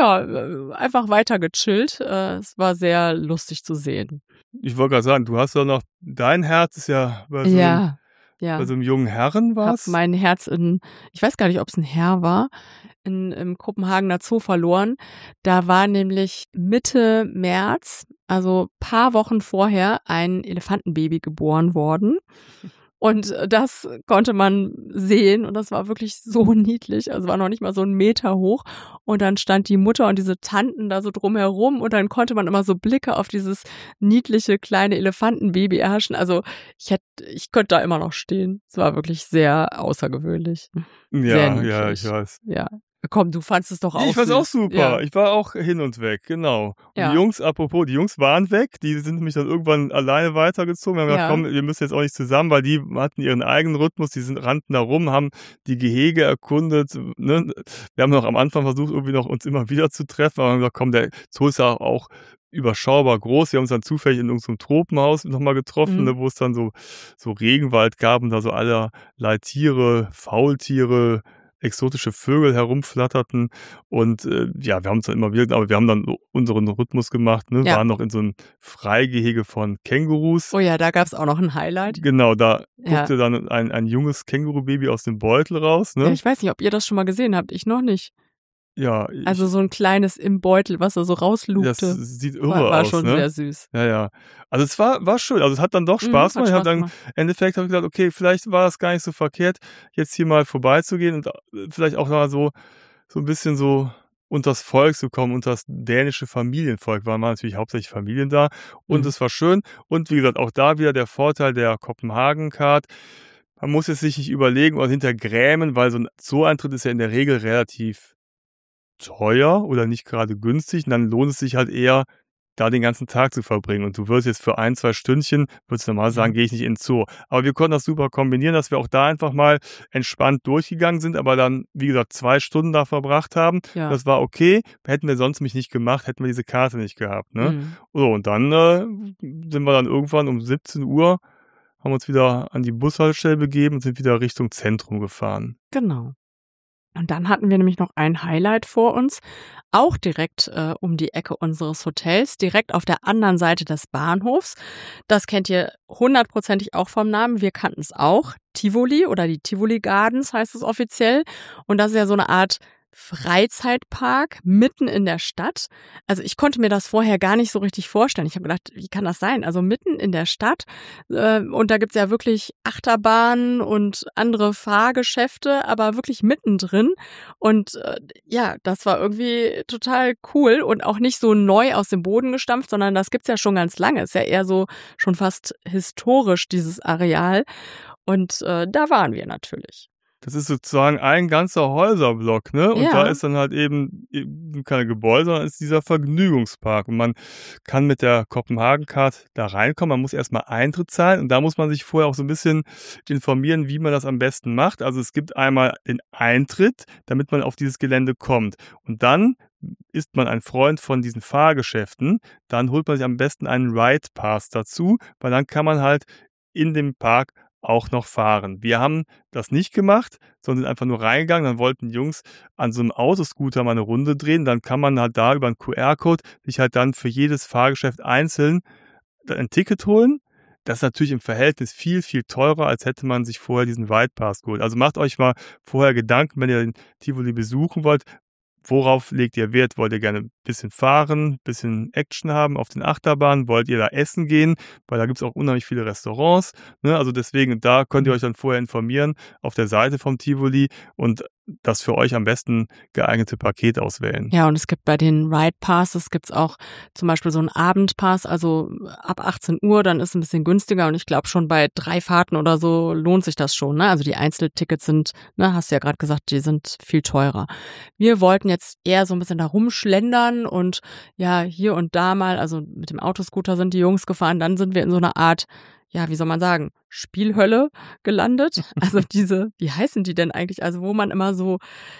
einfach weiter gechillt. Es war sehr lustig zu sehen. Ich wollte gerade sagen, du hast doch noch, dein Herz ist ja bei so Ja. Bei so einem jungen Herren Hab war's? mein Herz ich weiß gar nicht, ob es ein Herr war, im Kopenhagener Zoo verloren. Da war nämlich Mitte März, also paar Wochen vorher, ein Elefantenbaby geboren worden. Und das konnte man sehen und das war wirklich so niedlich. Also war noch nicht mal so 1 Meter hoch. Und dann stand die Mutter und diese Tanten da so drumherum und dann konnte man immer so Blicke auf dieses niedliche kleine Elefantenbaby erhaschen. Also ich könnte da immer noch stehen. Es war wirklich sehr außergewöhnlich. Sehr Ja, niedlich. ja, ich weiß. Ja. Komm, du fandst es doch auch Ich fand's auch süß. super. Ja. Ich war auch hin und weg, genau. Und Ja. die Jungs waren weg. Die sind nämlich dann irgendwann alleine weitergezogen. Wir haben gesagt, Ja. komm, wir müssen jetzt auch nicht zusammen, weil die hatten ihren eigenen Rhythmus. Rannten da rum, haben die Gehege erkundet. Ne? Wir haben noch am Anfang versucht, irgendwie noch uns immer wieder zu treffen. Aber wir haben gesagt, komm, der Zoo ist ja auch überschaubar groß. Wir haben uns dann zufällig in irgendeinem Tropenhaus nochmal getroffen, ne, wo es dann so Regenwald gab und da so allerlei Tiere, Faultiere, exotische Vögel herumflatterten und ja, wir haben uns dann immer wieder, aber wir haben dann so unseren Rhythmus gemacht, ne, Ja. waren noch in so einem Freigehege von Kängurus. Oh ja, da gab's auch noch ein Highlight. Genau, da Ja. guckte dann ein junges Kängurubaby aus dem Beutel raus, Ja, ne? ich weiß nicht, ob ihr das schon mal gesehen habt. Ich noch nicht. Ja, Also so ein kleines im Beutel, was er so das rauslugte. sieht irre War aus, schon ne? sehr süß. Ja, ja. Also es war schön. Also es hat dann doch Spaß Hat gemacht. Ich habe Spaß dann gemacht. im Endeffekt habe ich gedacht, okay, vielleicht war das gar nicht so verkehrt, jetzt hier mal vorbeizugehen und vielleicht auch mal so ein bisschen so unters Volk zu kommen, unters dänische Familienvolk. Waren natürlich hauptsächlich Familien da und es war schön. Und wie gesagt, auch da wieder der Vorteil der Kopenhagen-Card. Man muss jetzt sich nicht überlegen oder hintergrämen, weil so ein Zoo-Eintritt ist ja in der Regel relativ teuer oder nicht gerade günstig. Und dann lohnt es sich halt eher, da den ganzen Tag zu verbringen. Und du würdest jetzt für 1, 2 Stündchen, würdest normal sagen, gehe ich nicht in den Zoo. Aber wir konnten das super kombinieren, dass wir auch da einfach mal entspannt durchgegangen sind, aber dann, wie gesagt, 2 Stunden da verbracht haben. Ja. Das war okay. Hätten wir sonst nicht gemacht, hätten wir diese Karte nicht gehabt. Ne? So, und dann sind wir dann irgendwann um 17 Uhr, haben uns wieder an die Bushaltestelle begeben und sind wieder Richtung Zentrum gefahren. Genau. Und dann hatten wir nämlich noch ein Highlight vor uns, auch direkt um die Ecke unseres Hotels, direkt auf der anderen Seite des Bahnhofs. Das kennt ihr 100%ig auch vom Namen. Wir kannten es auch. Tivoli oder die Tivoli Gardens heißt es offiziell. Und das ist ja so eine Art Freizeitpark mitten in der Stadt. Also ich konnte mir das vorher gar nicht so richtig vorstellen. Ich habe gedacht, wie kann das sein? Also mitten in der Stadt und da gibt's ja wirklich Achterbahnen und andere Fahrgeschäfte, aber wirklich mittendrin. Und ja, das war irgendwie total cool und auch nicht so neu aus dem Boden gestampft, sondern das gibt's ja schon ganz lange. Ist ja eher so schon fast historisch, dieses Areal. Und da waren wir natürlich. Das ist sozusagen ein ganzer Häuserblock, ne? Und Ja. da ist dann halt eben keine Gebäude, sondern ist dieser Vergnügungspark. Und man kann mit der Kopenhagen-Card da reinkommen. Man muss erstmal Eintritt zahlen und da muss man sich vorher auch so ein bisschen informieren, wie man das am besten macht. Also es gibt einmal den Eintritt, damit man auf dieses Gelände kommt. Und dann ist man ein Freund von diesen Fahrgeschäften. Dann holt man sich am besten einen Ride Pass dazu, weil dann kann man halt in dem Park auch noch fahren. Wir haben das nicht gemacht, sondern sind einfach nur reingegangen. Dann wollten die Jungs an so einem Autoscooter mal eine Runde drehen. Dann kann man halt da über einen QR-Code sich halt dann für jedes Fahrgeschäft einzeln ein Ticket holen. Das ist natürlich im Verhältnis viel, viel teurer, als hätte man sich vorher diesen Ride Pass geholt. Also macht euch mal vorher Gedanken, wenn ihr den Tivoli besuchen wollt. Worauf legt ihr Wert? Wollt ihr gerne ein bisschen fahren, ein bisschen Action haben auf den Achterbahnen? Wollt ihr da essen gehen? Weil da gibt es auch unheimlich viele Restaurants. Ne? Also deswegen, da könnt ihr euch dann vorher informieren auf der Seite vom Tivoli und das für euch am besten geeignete Paket auswählen. Ja, und es gibt bei den Ride Passes gibt's auch zum Beispiel so einen Abendpass, also ab 18 Uhr, dann ist es ein bisschen günstiger und ich glaube schon bei 3 Fahrten oder so lohnt sich das schon. Ne? Also die Einzeltickets sind, ne, hast du ja gerade gesagt, die sind viel teurer. Wir wollten jetzt eher so ein bisschen da rumschlendern und ja, hier und da mal, also mit dem Autoscooter sind die Jungs gefahren, dann sind wir in so einer Art, ja, wie soll man sagen, Spielhölle gelandet. Also wie heißen die denn eigentlich? Also wo man immer so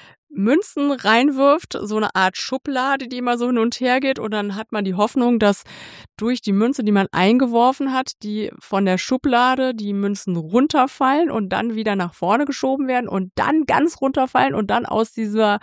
Münzen reinwirft, so eine Art Schublade, die immer so hin und her geht und dann hat man die Hoffnung, dass durch die Münze, die man eingeworfen hat, die von der Schublade die Münzen runterfallen und dann wieder nach vorne geschoben werden und dann ganz runterfallen und dann aus dieser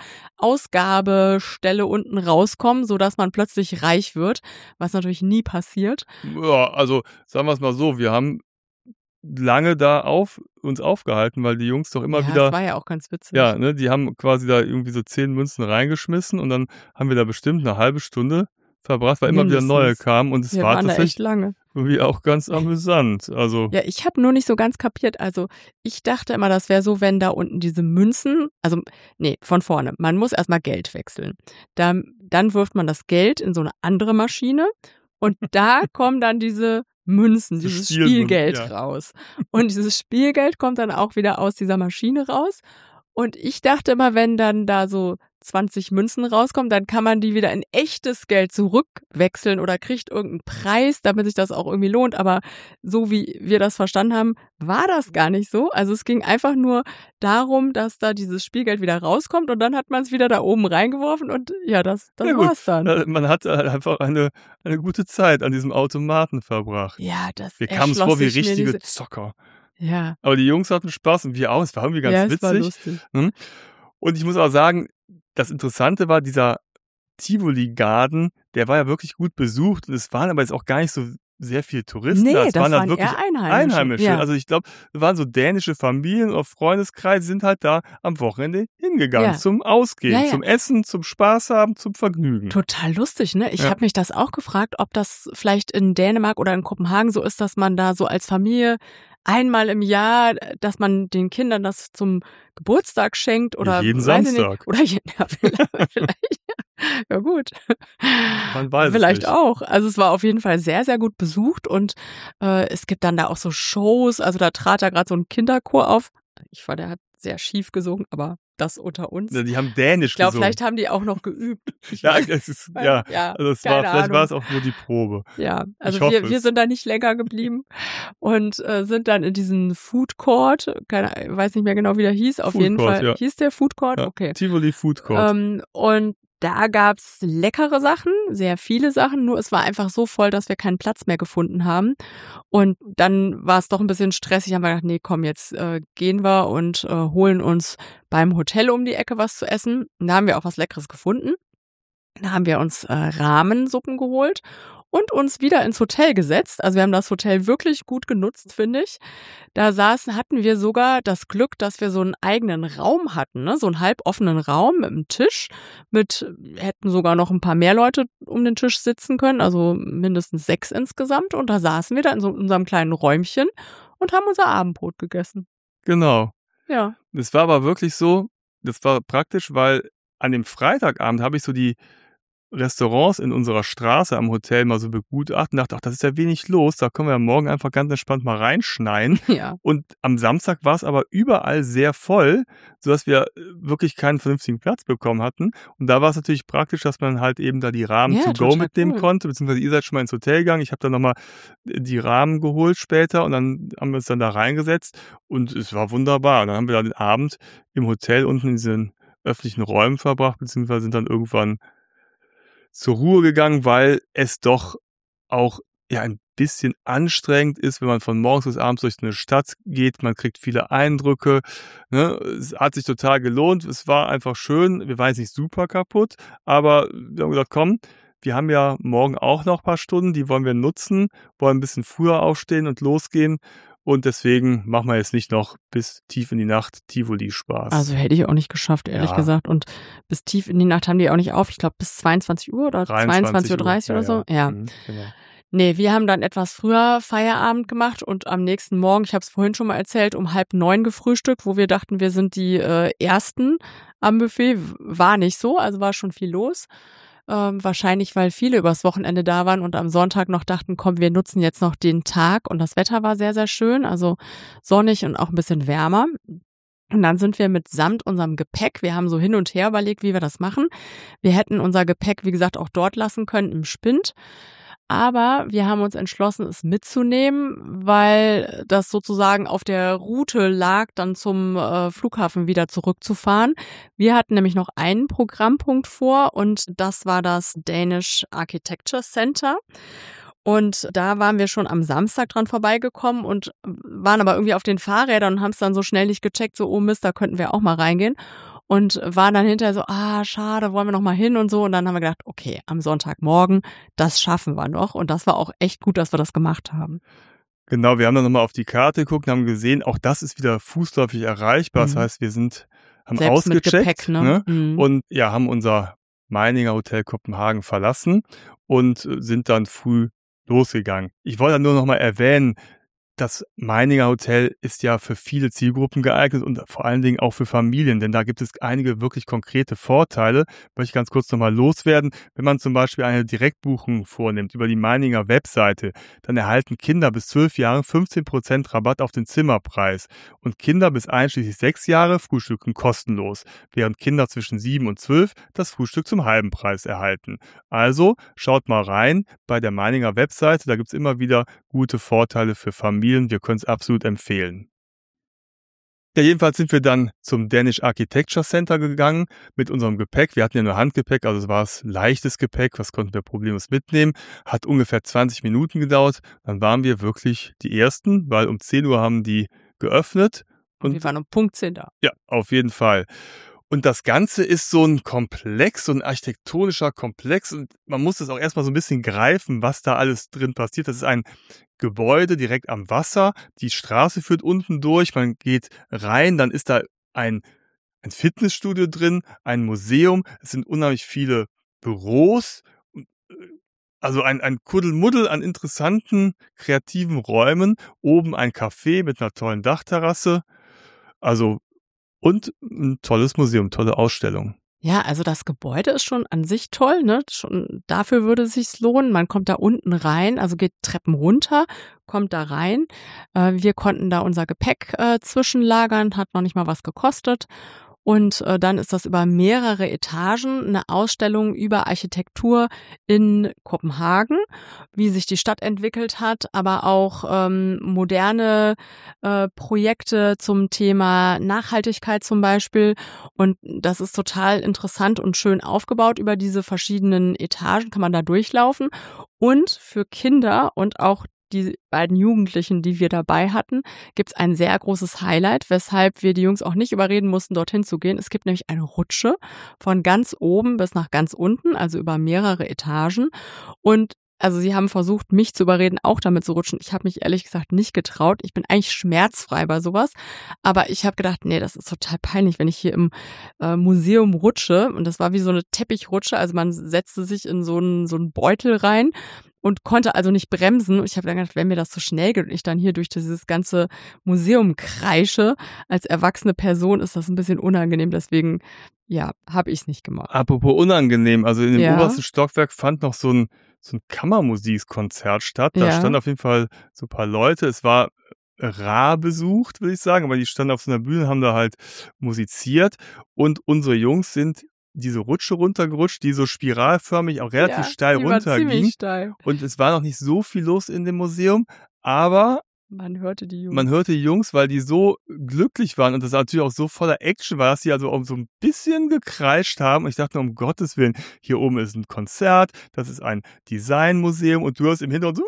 Ausgabestelle unten rauskommen, sodass man plötzlich reich wird, was natürlich nie passiert. Ja, also sagen wir es mal so, wir haben lange da uns aufgehalten, weil die Jungs doch immer Ja, wieder das war ja auch ganz witzig. ja, ne, die haben quasi da irgendwie so 10 Münzen reingeschmissen und dann haben wir da bestimmt 'ne halbe Stunde verbracht, weil immer wieder neue Mindestens. kamen und es Wir war waren da echt tatsächlich lange. irgendwie auch ganz amüsant. Also, Ja, ich habe nur nicht so ganz kapiert. Also, ich dachte immer, das wäre so, wenn da unten diese Münzen von vorne. Man muss erst mal Geld wechseln. Dann wirft man das Geld in so 'ne andere Maschine und da kommen dann diese Münzen, so dieses Spielmünzen, Spielgeld ja. raus. Und dieses Spielgeld kommt dann auch wieder aus dieser Maschine raus. Und ich dachte immer, wenn dann da so 20 Münzen rauskommen, dann kann man die wieder in echtes Geld zurückwechseln oder kriegt irgendeinen Preis, damit sich das auch irgendwie lohnt. Aber so wie wir das verstanden haben, war das gar nicht so. Also es ging einfach nur darum, dass da dieses Spielgeld wieder rauskommt und dann hat man es wieder da oben reingeworfen und ja, das Ja gut, war's dann. man hat halt einfach eine gute Zeit an diesem Automaten verbracht. Ja, das Wir kamen uns erschloss vor wie sich mir richtige diese Zocker. ja, Aber die Jungs hatten Spaß und wir auch. Es war irgendwie ja, ganz es war witzig. lustig. Mhm. Und ich muss auch sagen, das Interessante war, dieser Tivoli-Garten, der war ja wirklich gut besucht und es waren aber jetzt auch gar nicht so sehr viele Touristen da. Ne, Es das waren halt waren wirklich eher Einheimische. Ja. Also ich glaube, es waren so dänische Familien oder Freundeskreise, sind halt da am Wochenende hingegangen Ja. zum Ausgehen, Ja, ja. zum Essen, zum Spaß haben, zum Vergnügen. Total lustig, ne? Ich Ja. habe mich das auch gefragt, ob das vielleicht in Dänemark oder in Kopenhagen so ist, dass man da so als Familie einmal im Jahr, dass man den Kindern das zum Geburtstag schenkt oder Jeden weiß ich nicht. Samstag. Oder vielleicht. Ja gut. Man weiß es Vielleicht nicht. auch. Also es war auf jeden Fall sehr, sehr gut besucht und es gibt dann da auch so Shows. Also da trat da gerade so ein Kinderchor auf. Ich fand, der hat sehr schief gesungen, aber das unter uns. Die haben Dänisch Ich glaube, gesungen. vielleicht haben die auch noch geübt. Ja, es ist, ja, Ja, also es keine vielleicht war Ahnung. es auch nur die Probe. Ja, also Ich hoffe wir es. sind da nicht länger geblieben und sind dann in diesen Food Court, weiß nicht mehr genau, wie der hieß, auf Food jeden Court, Fall. ja. Hieß der Food Court? Ja, Okay. Tivoli Food Court. Und da gab's leckere Sachen, sehr viele Sachen, nur es war einfach so voll, dass wir keinen Platz mehr gefunden haben. Und dann war es doch ein bisschen stressig, haben wir gedacht, nee, komm, jetzt gehen wir und holen uns beim Hotel um die Ecke was zu essen. Und da haben wir auch was Leckeres gefunden. Da haben wir uns Rahmensuppen geholt und uns wieder ins Hotel gesetzt. Also wir haben das Hotel wirklich gut genutzt, finde ich. Da hatten wir sogar das Glück, dass wir so einen eigenen Raum hatten, ne? So einen halboffenen Raum mit einem Tisch, hätten sogar noch ein paar mehr Leute um den Tisch sitzen können, also mindestens 6 insgesamt. Und da saßen wir da in so unserem kleinen Räumchen und haben unser Abendbrot gegessen. Genau. Ja. Das war aber wirklich so, das war praktisch, weil an dem Freitagabend habe ich so die Restaurants in unserer Straße am Hotel mal so begutachtet und dachte, ach, das ist ja wenig los, da können wir ja morgen einfach ganz entspannt mal reinschneien. Ja. Und am Samstag war es aber überall sehr voll, sodass wir wirklich keinen vernünftigen Platz bekommen hatten. Und da war es natürlich praktisch, dass man halt eben da die Rahmen Ja, to go total mitnehmen cool. konnte, beziehungsweise ihr seid schon mal ins Hotel gegangen. Ich habe dann nochmal die Rahmen geholt später und dann haben wir uns dann da reingesetzt und es war wunderbar. Und dann haben wir dann den Abend im Hotel unten in diesen öffentlichen Räumen verbracht, beziehungsweise sind dann irgendwann zur Ruhe gegangen, weil es doch auch ja ein bisschen anstrengend ist, wenn man von morgens bis abends durch eine Stadt geht. Man kriegt viele Eindrücke. Ne? Es hat sich total gelohnt. Es war einfach schön. Wir waren jetzt nicht super kaputt, aber wir haben gesagt, komm, wir haben ja morgen auch noch ein paar Stunden, die wollen wir nutzen, wollen ein bisschen früher aufstehen und losgehen. Und deswegen machen wir jetzt nicht noch bis tief in die Nacht Tivoli-Spaß. Also hätte ich auch nicht geschafft, ehrlich Ja. gesagt. Und bis tief in die Nacht haben die auch nicht auf. Ich glaube bis 22 Uhr oder 22:30 Uhr oder so. Ja. Mhm, genau. Nee, wir haben dann etwas früher Feierabend gemacht und am nächsten Morgen, ich habe es vorhin schon mal erzählt, um 8:30 gefrühstückt, wo wir dachten, wir sind die Ersten am Buffet. War nicht so, also war schon viel los. Wahrscheinlich, weil viele übers Wochenende da waren und am Sonntag noch dachten, komm, wir nutzen jetzt noch den Tag. Und das Wetter war sehr, sehr schön, also sonnig und auch ein bisschen wärmer. Und dann sind wir mitsamt unserem Gepäck, wir haben so hin und her überlegt, wie wir das machen. Wir hätten unser Gepäck, wie gesagt, auch dort lassen können im Spind. Aber wir haben uns entschlossen, es mitzunehmen, weil das sozusagen auf der Route lag, dann zum Flughafen wieder zurückzufahren. Wir hatten nämlich noch einen Programmpunkt vor und das war das Danish Architecture Center. Und da waren wir schon am Samstag dran vorbeigekommen und waren aber irgendwie auf den Fahrrädern und haben es dann so schnell nicht gecheckt, so, oh Mist, da könnten wir auch mal reingehen. Und waren dann hinterher so, schade, wollen wir noch mal hin und so. Und dann haben wir gedacht, okay, am Sonntagmorgen, das schaffen wir noch. Und das war auch echt gut, dass wir das gemacht haben. Genau, wir haben dann nochmal auf die Karte geguckt und haben gesehen, auch das ist wieder fußläufig erreichbar. Das Mhm. heißt, wir haben Selbst mit Gepäck, ausgecheckt, ne? und ja, haben unser Meininger Hotel Kopenhagen verlassen und sind dann früh losgegangen. Ich wollte nur noch mal erwähnen, das Meininger Hotel ist ja für viele Zielgruppen geeignet und vor allen Dingen auch für Familien, denn da gibt es einige wirklich konkrete Vorteile. Möchte ich ganz kurz noch mal loswerden. Wenn man zum Beispiel eine Direktbuchung vornimmt über die Meininger Webseite, dann erhalten Kinder bis 12 Jahre 15% Rabatt auf den Zimmerpreis und Kinder bis einschließlich 6 Jahre frühstücken kostenlos, während Kinder zwischen 7 und 12 das Frühstück zum halben Preis erhalten. Also schaut mal rein bei der Meininger Webseite, da gibt es immer wieder gute Vorteile für Familien. Wir können es absolut empfehlen. Ja, jedenfalls sind wir dann zum Danish Architecture Center gegangen mit unserem Gepäck. Wir hatten ja nur Handgepäck, also es war leichtes Gepäck, das konnten wir problemlos mitnehmen. Hat ungefähr 20 Minuten gedauert. Dann waren wir wirklich die Ersten, weil um 10 Uhr haben die geöffnet. Und wir waren um Punkt 10 da. Ja, auf jeden Fall. Und das Ganze ist so ein Komplex, so ein architektonischer Komplex und man muss es auch erstmal so ein bisschen greifen, was da alles drin passiert. Das ist ein Gebäude direkt am Wasser. Die Straße führt unten durch. Man geht rein, dann ist da ein Fitnessstudio drin, ein Museum. Es sind unheimlich viele Büros. Also ein Kuddelmuddel an interessanten, kreativen Räumen. Oben ein Café mit einer tollen Dachterrasse. Also und ein tolles Museum, tolle Ausstellung. Ja, also das Gebäude ist schon an sich toll, ne? Schon dafür würde es sich lohnen. Man kommt da unten rein, also geht Treppen runter, kommt da rein. Wir konnten da unser Gepäck zwischenlagern, hat noch nicht mal was gekostet. Und dann ist das über mehrere Etagen eine Ausstellung über Architektur in Kopenhagen, wie sich die Stadt entwickelt hat, aber auch moderne Projekte zum Thema Nachhaltigkeit zum Beispiel. Und das ist total interessant und schön aufgebaut über diese verschiedenen Etagen, kann man da durchlaufen. Und für Kinder und auch die beiden Jugendlichen, die wir dabei hatten, gibt es ein sehr großes Highlight, weshalb wir die Jungs auch nicht überreden mussten, dorthin zu gehen. Es gibt nämlich eine Rutsche von ganz oben bis nach ganz unten, also über mehrere Etagen. Und also sie haben versucht, mich zu überreden, auch damit zu rutschen. Ich habe mich ehrlich gesagt nicht getraut. Ich bin eigentlich schmerzfrei bei sowas. Aber ich habe gedacht, nee, das ist total peinlich, wenn ich hier im Museum rutsche. Und das war wie so eine Teppichrutsche. Also man setzte sich in so einen Beutel rein und konnte also nicht bremsen. Und ich habe dann gedacht, wenn mir das so schnell geht und ich dann hier durch dieses ganze Museum kreische, als erwachsene Person ist das ein bisschen unangenehm. Deswegen, ja, habe ich es nicht gemacht. Apropos unangenehm, also in dem obersten Stockwerk fand noch so ein Kammermusikkonzert statt. Da standen auf jeden Fall so ein paar Leute. Es war rar besucht, würde ich sagen, aber die standen auf so einer Bühne, haben da halt musiziert und unsere Jungs sind diese Rutsche runtergerutscht, die so spiralförmig auch relativ steil runterging. Und es war noch nicht so viel los in dem Museum, aber man hörte die Jungs, weil die so glücklich waren und das natürlich auch so voller Action war, dass sie also auch so ein bisschen gekreischt haben. Und ich dachte, um Gottes Willen, hier oben ist ein Konzert, das ist ein Designmuseum und du hörst im Hintergrund so,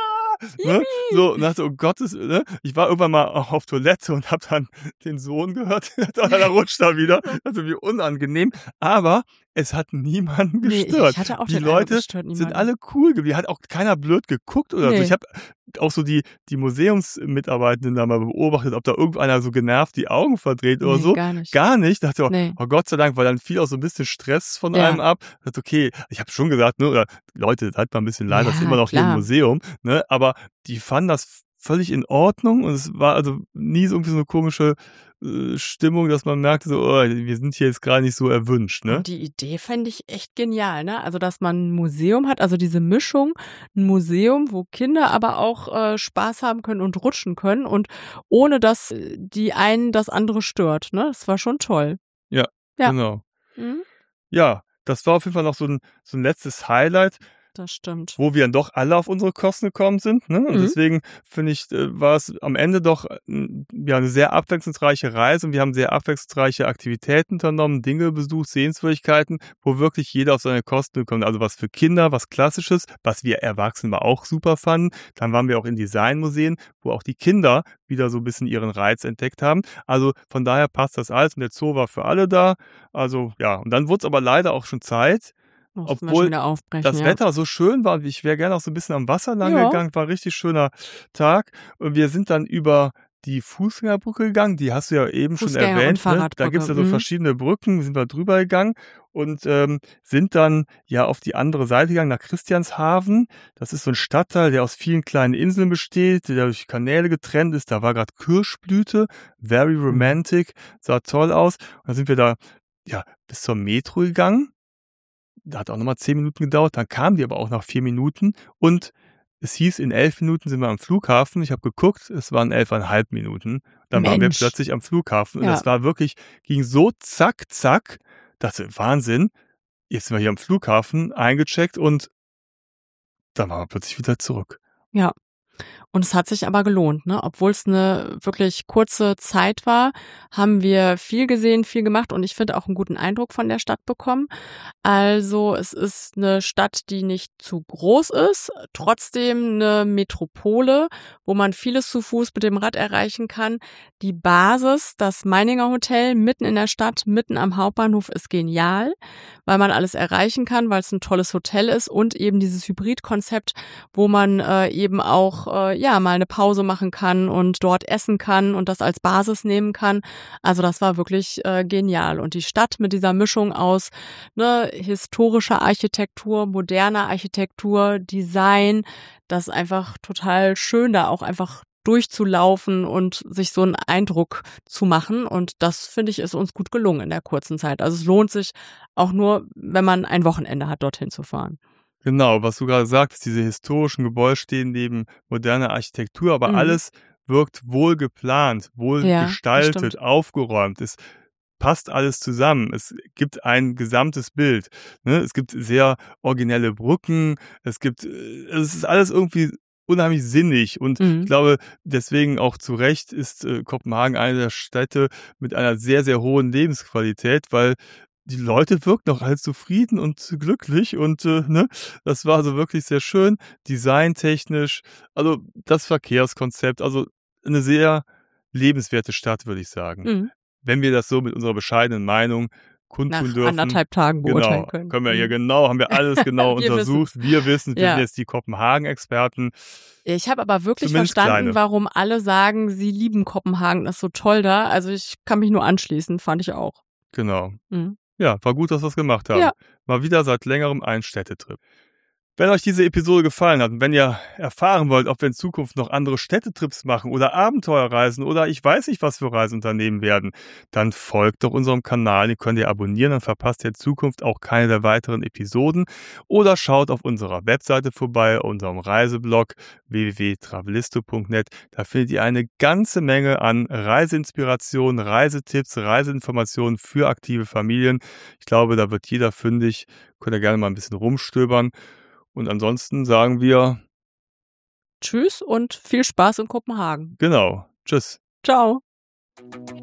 ne? So, und dachte, oh Gottes, ne? Ich war irgendwann mal auch auf Toilette und habe dann den Sohn gehört, da rutscht er wieder. Also wie unangenehm. Aber es hat niemanden gestört. Nee, ich hatte auch die Leute sind alle cool geblieben. Hat auch keiner blöd geguckt oder so. Ich habe auch so die Museumsmitarbeitenden da mal beobachtet, ob da irgendeiner so genervt die Augen verdreht oder so. Gar nicht. Dachte ich, oh Gott sei Dank, weil dann fiel auch so ein bisschen Stress von einem ab. Dachte, okay, ich habe schon gesagt, ne, oder Leute, seid mal ein bisschen leid, das ist immer noch hier im Museum, ne, aber die fanden das völlig in Ordnung und es war also nie so irgendwie so eine komische Stimmung, dass man merkte, so, oh, wir sind hier jetzt gerade nicht so erwünscht, ne? Und die Idee fände ich echt genial, ne? Also, dass man ein Museum hat, also diese Mischung, ein Museum, wo Kinder aber auch Spaß haben können und rutschen können und ohne, dass die einen das andere stört, ne? Das war schon toll. Ja. Genau. Mhm. Ja, das war auf jeden Fall noch so ein letztes Highlight. Das stimmt. Wo wir dann doch alle auf unsere Kosten gekommen sind. Ne? Und deswegen finde ich, war es am Ende doch eine sehr abwechslungsreiche Reise und wir haben sehr abwechslungsreiche Aktivitäten unternommen, Dinge besucht, Sehenswürdigkeiten, wo wirklich jeder auf seine Kosten kommt. Also was für Kinder, was Klassisches, was wir Erwachsene auch super fanden. Dann waren wir auch in Designmuseen, wo auch die Kinder wieder so ein bisschen ihren Reiz entdeckt haben. Also von daher passt das alles und der Zoo war für alle da. Also ja, und dann wurde es aber leider auch schon Zeit, Mussten wir schon obwohl wieder aufbrechen, das ja. Wetter so schön war. Ich wäre gerne auch so ein bisschen am Wasser lang Ja. gegangen, war 'n richtig schöner Tag. Und wir sind dann über die Fußgängerbrücke gegangen, die hast du ja eben schon Fußgänger- und erwähnt, ne? Da Fahrradbrücke. gibt's ja so verschiedene Brücken, sind wir drüber gegangen und, sind dann, ja, auf die andere Seite gegangen, nach Christianshavn. Das ist so 'n Stadtteil, der aus vielen kleinen Inseln besteht, der durch Kanäle getrennt ist. Da war grad Kirschblüte, very romantic, sah toll aus. Und dann sind wir da, ja, bis zur Metro gegangen. Da hat auch noch mal 10 Minuten gedauert, dann kam die aber auch nach 4 Minuten und es hieß, in 11 Minuten sind wir am Flughafen. Ich habe geguckt, es waren 11,5 Minuten. Dann waren wir Mensch. plötzlich am Flughafen und Ja. das war wirklich, ging so zack, zack. Dachte: „Wahnsinn, jetzt sind wir hier am Flughafen, eingecheckt und dann waren wir plötzlich wieder zurück." Ja. Und es hat sich aber gelohnt, ne? Obwohl es eine wirklich kurze Zeit war, haben wir viel gesehen, viel gemacht und ich finde auch einen guten Eindruck von der Stadt bekommen. Also, es ist eine Stadt, die nicht zu groß ist, trotzdem eine Metropole, wo man vieles zu Fuß mit dem Rad erreichen kann. Die Basis, das Meininger Hotel mitten in der Stadt, mitten am Hauptbahnhof, ist genial, weil man alles erreichen kann, weil es ein tolles Hotel ist und eben dieses Hybridkonzept, wo man, eben auch, ja, mal eine Pause machen kann und dort essen kann und das als Basis nehmen kann. Also, das war wirklich, genial. Und die Stadt mit dieser Mischung aus, ne, historischer Architektur, moderner Architektur, Design, das ist einfach total schön, da auch einfach durchzulaufen und sich so einen Eindruck zu machen. Und das, finde ich, ist uns gut gelungen in der kurzen Zeit. Also, es lohnt sich auch nur, wenn man ein Wochenende hat, dorthin zu fahren. Genau, was du grade sagtest, diese historischen Gebäude stehen neben moderner Architektur, aber Mhm. alles wirkt wohl geplant, wohl Ja, das gestaltet, stimmt. aufgeräumt. Es passt alles zusammen. Es gibt ein gesamtes Bild, ne? Es gibt sehr originelle Brücken, es ist alles irgendwie unheimlich sinnig und ich Mhm. glaube, deswegen auch zu Recht ist, Kopenhagen eine der Städte mit einer sehr, sehr hohen Lebensqualität, weil die Leute wirken auch alle zufrieden und glücklich und, ne? Das war also wirklich sehr schön, designtechnisch, also das Verkehrskonzept, also eine sehr lebenswerte Stadt, würde ich sagen. Mhm. Wenn wir das so mit unserer bescheidenen Meinung kundtun Nach dürfen. 1,5 Tagen beurteilen Genau, können. können wir hier Mhm. genau, haben wir alles genau Wir wissen's. untersucht. Wir wissen's, wir sind Ja. jetzt die Kopenhagen-Experten, Ich habe aber wirklich zumindest verstanden, kleine. warum alle sagen, sie lieben Kopenhagen, das ist so toll da. Also, ich kann mich nur anschließen, fand ich auch. Genau. Mhm. Ja, war gut, dass wir's gemacht haben. Ja. Mal wieder seit längerem ein Städtetrip. Wenn euch diese Episode gefallen hat und wenn ihr erfahren wollt, ob wir in Zukunft noch andere Städtetrips machen oder Abenteuerreisen oder ich weiß nicht, was für Reisen unternehmen werden, dann folgt doch unserem Kanal, den könnt ihr abonnieren, dann verpasst ihr in Zukunft auch keine der weiteren Episoden oder schaut auf unserer Webseite vorbei, unserem Reiseblog www.travelisto.net. Da findet ihr eine ganze Menge an Reiseinspirationen, Reisetipps, Reiseinformationen für aktive Familien. Ich glaube, da wird jeder fündig, könnt ihr gerne mal ein bisschen rumstöbern. Und ansonsten sagen wir, Tschüss und viel Spaß in Kopenhagen. genau, tschüss. Ciao.